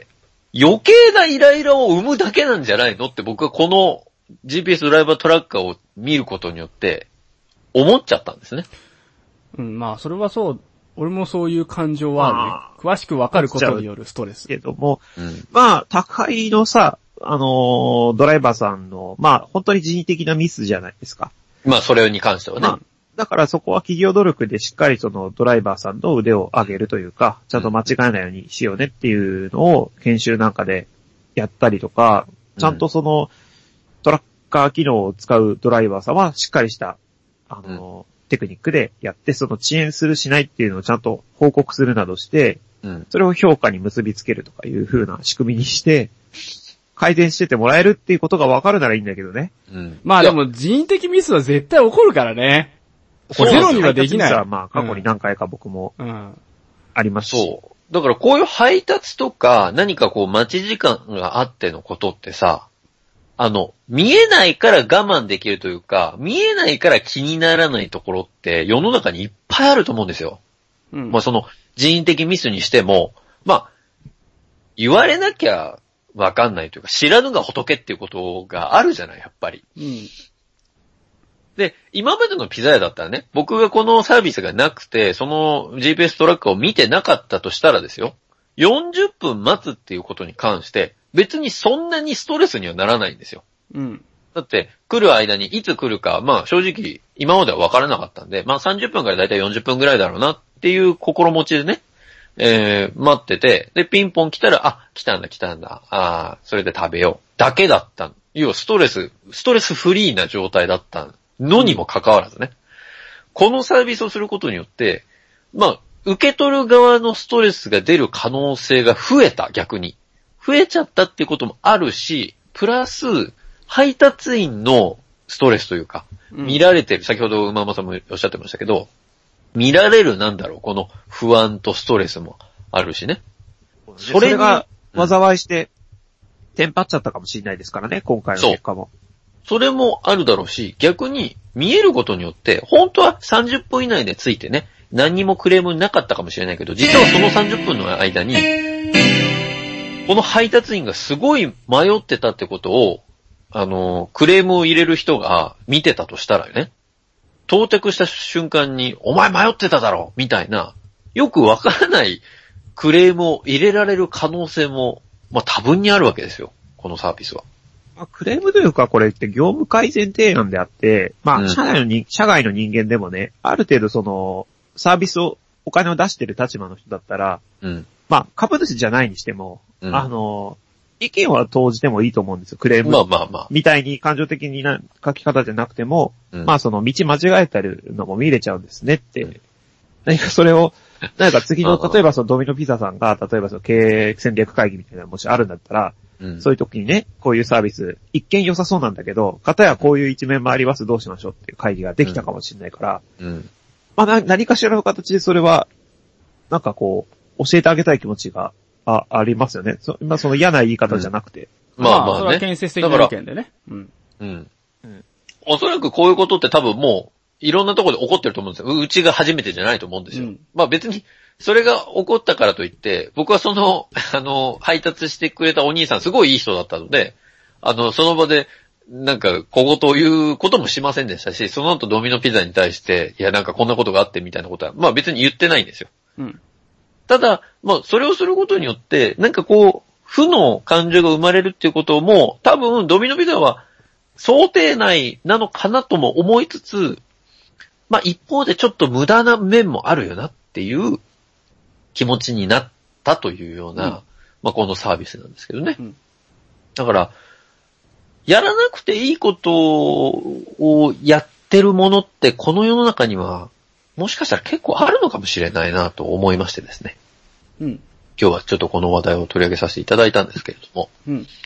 余計なイライラを生むだけなんじゃないのって僕はこの GPS ドライバートラッカーを見ることによって思っちゃったんですね。 うん、まあ、それはそう、俺もそういう感情はあるね。詳しく分かることによるストレス。 けども、まあ、宅配のさ、ドライバーさんの、まあ、本当に人為的なミスじゃないですか。 まあ、それに関してはね。 まあ、だからそこは企業努力でしっかりそのドライバーさんの腕を上げるというか、ちゃんと間違えないようにしようねっていうのを研修なんかでやったりとか、ちゃんとそのトラッカー機能を使うドライバーさんはしっかりした、テクニックでやって、その遅延するしないっていうのをちゃんと報告するなどして、それを評価に結びつけるとかいう風な仕組みにして、改善しててもらえるっていうことが分かるならいいんだけどね。 まあでも人為的ミスは絶対起こるからね。ゼロにはできない。 はまあ過去に何回か僕もありますし。 そう。だからこういう配達とか何かこう待ち時間があってのことってさ、見えないから我慢できるというか、見えないから気にならないところって世の中にいっぱいあると思うんですよ。まあその人為的ミスにしても、まあ、言われなきゃわかんないというか、知らぬが仏っていうことがあるじゃない、やっぱり。で、今までのピザ屋だったらね、僕がこのサービスがなくて、その GPS トラッカーを見てなかったとしたらですよ、40分待つっていうことに関して、別にそんなにストレスにはならないんですよ。だって、来る間にいつ来るか、まあ正直、今までは分からなかったんで、まあ30分からだいたい40分ぐらいだろうなっていう心持ちでね、待ってて、で、ピンポン来たら、あ、来たんだ、それで食べよう。だけだった。要はストレスフリーな状態だったのにもかかわらずね。このサービスをすることによって、まあ、受け取る側のストレスが出る可能性が増えた、逆に。増えちゃったっていうこともあるし、プラス、配達員のストレスというか、見られてる、先ほど馬間さんもおっしゃってましたけど、見られるこの不安とストレスもあるしね。 それが災いして、テンパっちゃったかもしれないですからね、今回の結果も。 それもあるだろうし、逆に見えることによって、本当は30分以内でついてね、何にもクレームなかったかもしれないけど、実はその30分の間に、この配達員がすごい迷ってたってことを、クレームを入れる人が見てたとしたらね、到着した瞬間に、お前迷ってただろみたいな、よくわからないクレームを入れられる可能性も、まあ多分にあるわけですよ。このサービスは。 まあ、クレームというかこれって業務改善提案であって、まあ社外の人間でもね、ある程度その、サービスを、お金を出してる立場の人だったら、まあ株主じゃないにしても、意見は投じてもいいと思うんですよ、クレーム。みたいに感情的な書き方じゃなくても、まあその道間違えたりのも見れちゃうんですねって。何かそれを、何か次の、例えばそのドミノピザさんが、例えばその経営戦略会議みたいなのもしあるんだったら、そういう時にね、こういうサービス、一見良さそうなんだけど、片やこういう一面もあります、どうしましょうっていう会議ができたかもしれないから、まあ何かしらの形でそれは、なんかこう、教えてあげたい気持ちがありますよね。今その嫌な言い方じゃなくて。 まあそれは建設的な意見でね。 おそらくこういうことって多分もう、いろんなところで起こってると思うんですよ。うちが初めてじゃないと思うんですよ。まあ別に、それが起こったからといって、僕はその、配達してくれたお兄さんすごいいい人だったので、その場で、なんか、小言を言うこともしませんでしたし、その後ドミノピザに対して、いやなんかこんなことがあってみたいなことは、まあ別に言ってないんですよ。ただ、まあそれをすることによって、なんかこう、負の感情が生まれるっていうことも、多分ドミノピザは想定内なのかなとも思いつつ、まあ一方でちょっと無駄な面もあるよなっていう気持ちになったというような、まあこのサービスなんですけどね。だから、やらなくていいことをやってるものってこの世の中には、もしかしたら結構あるのかもしれないなと思いましてですね。今日はちょっとこの話題を取り上げさせていただいたんですけれども。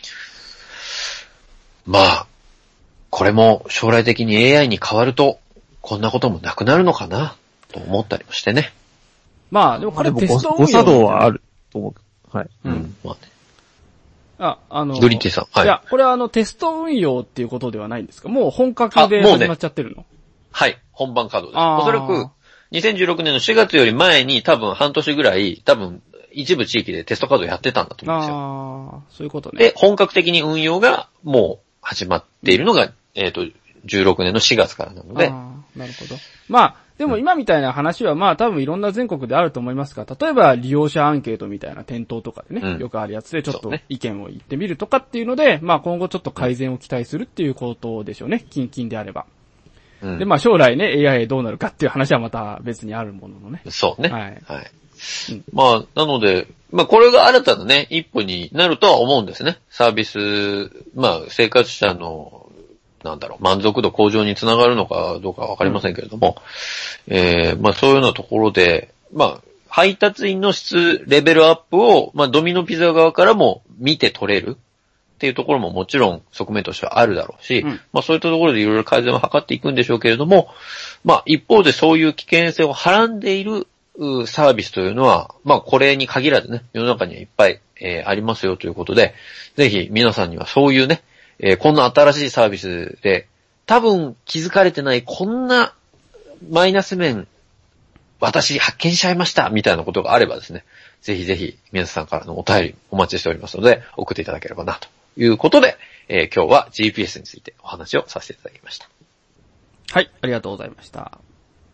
まあ、これも将来的に AI に変わると、こんなこともなくなるのかな、と思ったりもしてね。 まあ、でもこれテスト運用。 誤作動はあると思う。はい。 まあね。 グリーンティーさん。はい。 いや、これはテスト運用っていうことではないんですか？もう本格で始まっちゃってるの？ はい。本番稼働です。おそらく、2016年の4月より前に多分半年ぐらい、一部地域でテスト稼働やってたんだと思うんですよ。 そういうことね。 で、本格的に運用がもう始まっているのが、16年の4月からなので。 なるほど。まあ、でも今みたいな話はまあ多分いろんな全国であると思いますが、例えば利用者アンケートみたいな店頭とかでね、よくあるやつでちょっと意見を言ってみるとかっていうので、まあ今後ちょっと改善を期待するっていうことでしょうね。近々であれば。で、まあ将来ね、AI どうなるかっていう話はまた別にあるもののね。 そうね。はい。まあ、なので、まあこれが新たなね、一歩になるとは思うんですね。サービス、まあ生活者の、満足度向上につながるのかどうかわかりませんけれども、まあそういうようなところで、まあ、配達員の質、レベルアップを、まあドミノピザ側からも見て取れるっていうところももちろん側面としてはあるだろうし、まあそういったところでいろいろ改善を図っていくんでしょうけれども、まあ一方でそういう危険性をはらんでいるサービスというのは、まあこれに限らずね、世の中にはいっぱい、ありますよということで、ぜひ皆さんにはそういうね、こんな新しいサービスで、多分気づかれてないこんなマイナス面、私発見しちゃいましたみたいなことがあればですね、ぜひぜひ皆さんからのお便りお待ちしておりますので、送っていただければなということで、今日は GPS についてお話をさせていただきました。 はい、ありがとうございました。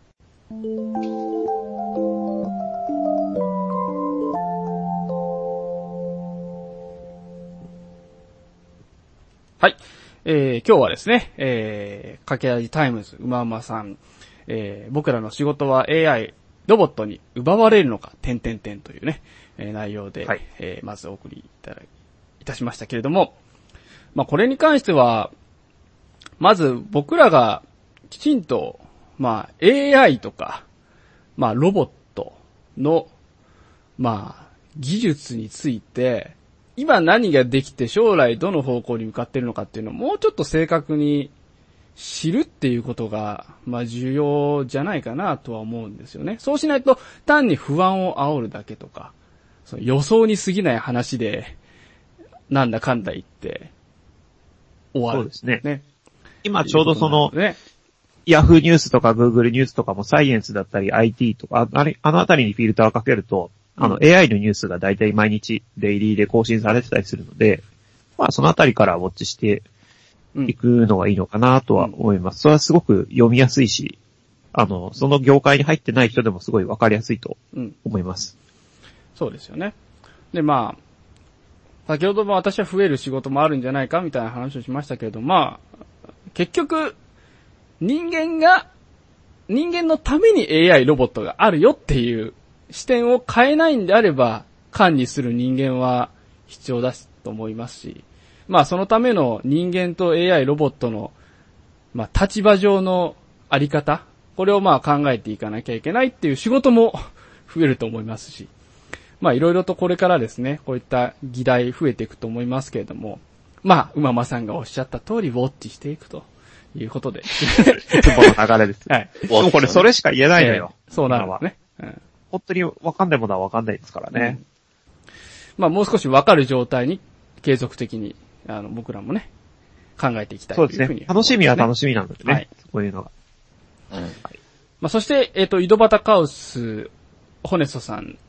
はい。今日はですね、かけあじタイムズ、うまうまさん、僕らの仕事は AI、ロボットに奪われるのか、というね、内容で、はい、まずお送りいたしましたけれども、まあ、これに関しては、まず僕らがきちんと、まあ、AI とか、まあ、ロボットの、まあ、技術について、今何ができて将来どの方向に向かっているのかっていうのをもうちょっと正確に知るっていうことが、まあ重要じゃないかなとは思うんですよね。そうしないと単に不安を煽るだけとか、その予想に過ぎない話で、なんだかんだ言って終わる。 そうですね。今ちょうどその、ヤフーニュースとかグーグルニュースとかもサイエンスだったり IT とか、あのあたりにフィルターをかけると、AI のニュースがだいたい毎日デイリーで更新されてたりするので、まあそのあたりからウォッチしていくのがいいのかなとは思います。それはすごく読みやすいし、その業界に入ってない人でもすごいわかりやすいと思います。 そうですよね。で、まあ、先ほども私は増える仕事もあるんじゃないかみたいな話をしましたけれど、まあ、結局、人間のために AI ロボットがあるよっていう視点を変えないんであれば、管理する人間は必要だと思いますし、まあそのための人間と AI ロボットの、まあ立場上のあり方、これをまあ考えていかなきゃいけないっていう仕事も増えると思いますし、まあいろいろとこれからですね、こういった議題増えていくと思いますけれども、まあ、うままさんがおっしゃった通りウォッチしていくということで。 この流れです。はい。でもこれそれしか言えないのよ。 そうなるわね。 本当にわかんないものはわかんないですからね。 まあもう少しわかる状態に継続的に僕らもね考えていきたいというふうに、ね。そうですね。 楽しみは楽しみなんですね。はい。そういうのが。 まあそして井戸端カウスホネストさん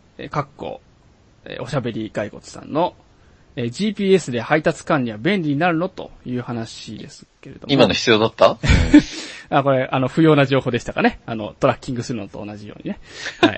おしゃべり骸骨さんのGPS で配達管理は便利になるのという話ですけれども。 今の必要だったこれ、不要な情報でしたかね。トラッキングするのと同じようにね。はい。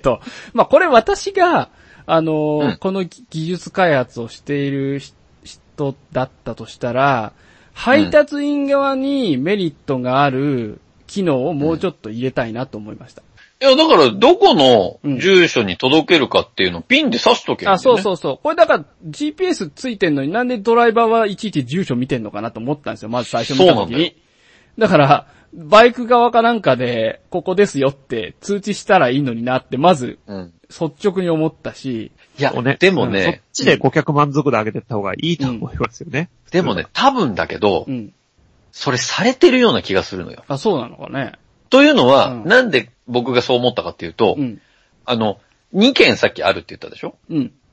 まあ、これ私が、この技術開発をしている人だったとしたら、配達員側にメリットがある機能をもうちょっと入れたいなと思いました。 いや、だから、どこの住所に届けるかっていうのをピンで刺しとけばいいんだよね。 そう。これだから GPS ついてんのになんでドライバーはいちいち住所見てんのかなと思ったんですよ。まず最初見た時に。だから、バイク側かなんかで、ここですよって通知したらいいのになって、まず、率直に思ったし。 いや、でもね、 そっちで顧客満足度上げていった方がいいと思いますよね。 でもね、多分だけど、それされてるような気がするのよ。 あ、そうなのかね。 というのは、なんで僕がそう思ったかっていうと、2件さっきあるって言ったでしょ？で、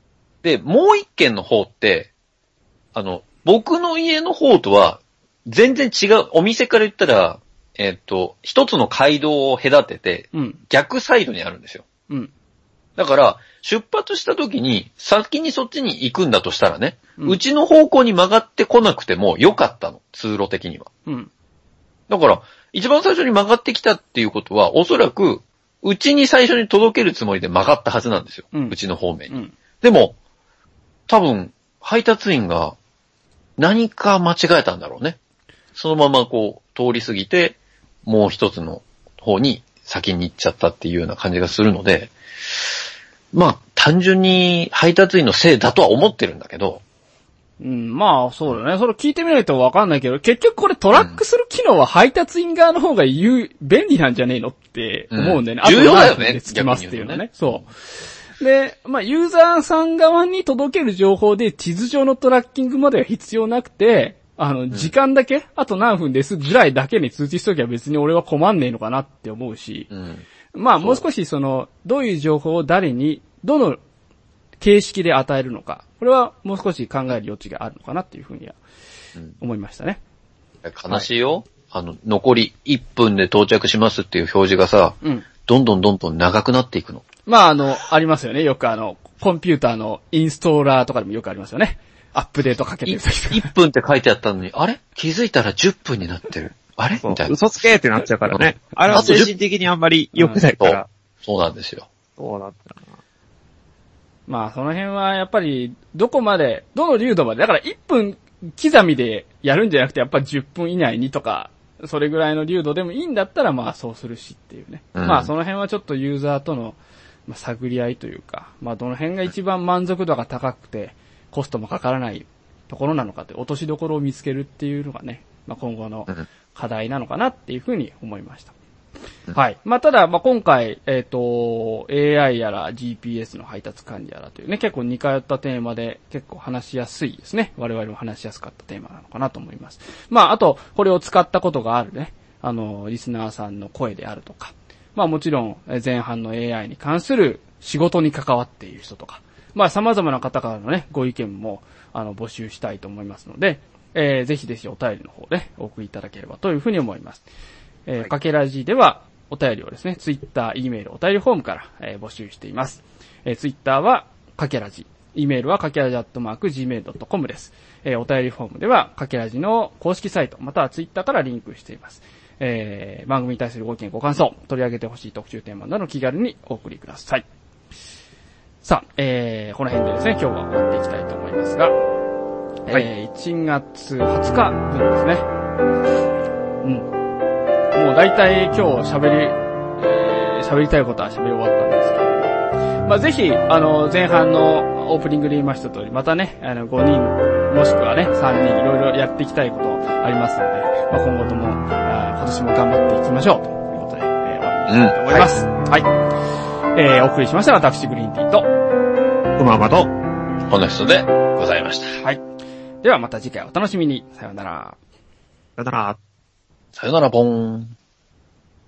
で、もう一軒の方って、僕の家の方とは、全然違う、お店から言ったら、一つの街道を隔てて、 うん。 逆サイドにあるんですよ。 うん。 だから、出発した時に、先にそっちに行くんだとしたらね、 うんうちの方向に曲がってこなくてもよかったの、通路的には。 うん。 だから、一番最初に曲がってきたっていうことは、おそらく、うちに最初に届けるつもりで曲がったはずなんですよ。 うんうちの方面に。 うん。 でも、多分、配達員が何か間違えたんだろうね。そのままこう、通り過ぎて、もう一つの方に先に行っちゃったっていうような感じがするので、まあ、単純に配達員のせいだとは思ってるんだけど、 うん、まあ、そうだね。それ聞いてみないとわかんないけど、結局これトラックする機能は配達員側の方が便利なんじゃねえのって思うんだよね。 重要だよねあと何分で着きますっていうのはね。そう。で、まあ、ユーザーさん側に届ける情報で地図上のトラッキングまでは必要なくて、時間だけ、あと何分ですぐらいだけに通知しときゃ別に俺は困んねえのかなって思うし、まあ、もう少しどういう情報を誰に、どの形式で与えるのか、これはもう少し考える余地があるのかなっていうふうには思いましたね。 悲しいよ。残り1分で到着しますっていう表示がさ、 うん。 どんどん長くなっていくの。 まあ、ありますよね。よくコンピューターのインストーラーとかでもよくありますよね。アップデートかけてる時とか。 1分って書いてあったのに、あれ気づいたら10分になってる。あれみたいな。 嘘つけってなっちゃうからね。あれは精神的にあんまり良くないから。 そうなんですよ。 そうなんだな。 まあ、その辺はやっぱり、どの流度まで、だから1分刻みでやるんじゃなくて、やっぱり10分以内にとか、それぐらいの流度でもいいんだったら、まあそうするしっていうね。まあその辺はちょっとユーザーとの探り合いというか、まあどの辺が一番満足度が高くて、コストもかからないところなのかって、落としどころを見つけるっていうのがね、まあ今後の課題なのかなっていうふうに思いました。はい。まあ、ただ、まあ、今回、AI やら GPS の配達管理やらというね、結構似通ったテーマで結構話しやすいですね。我々も話しやすかったテーマなのかなと思います。まあ、あと、これを使ったことがあるね、リスナーさんの声であるとか、まあ、もちろん、前半の AI に関する仕事に関わっている人とか、まあ、様々な方からのね、ご意見も、募集したいと思いますので、ぜひぜひお便りの方でお送りいただければというふうに思います。かけらじでは、お便りをですね、ツイッター、E メール、お便りフォームから、募集しています。ツイッターは、かけらじ。E メールはかけらじ@gmail.com です。お便りフォームでは、かけらじの公式サイト、またはツイッターからリンクしています。番組に対するご意見、ご感想、取り上げてほしい特集テーマなど気軽にお送りください。さあ、この辺でですね、今日は終わっていきたいと思いますが、はい、1月20日分ですね。うん。もう大体今日喋りたいことは喋り終わったんですけど、まあ、ぜひ、前半のオープニングで言いました通り、またね、5人、もしくはね、3人いろいろやっていきたいことありますので、まあ、今後とも、今年も頑張っていきましょう、ということで、終わりにしたいと思います。はい。お送りしました私、グリーンティーと、 うままと、 ホネストでございました。 はい。ではまた次回お楽しみに。さようなら。 さよなら。 さよなら、ポン。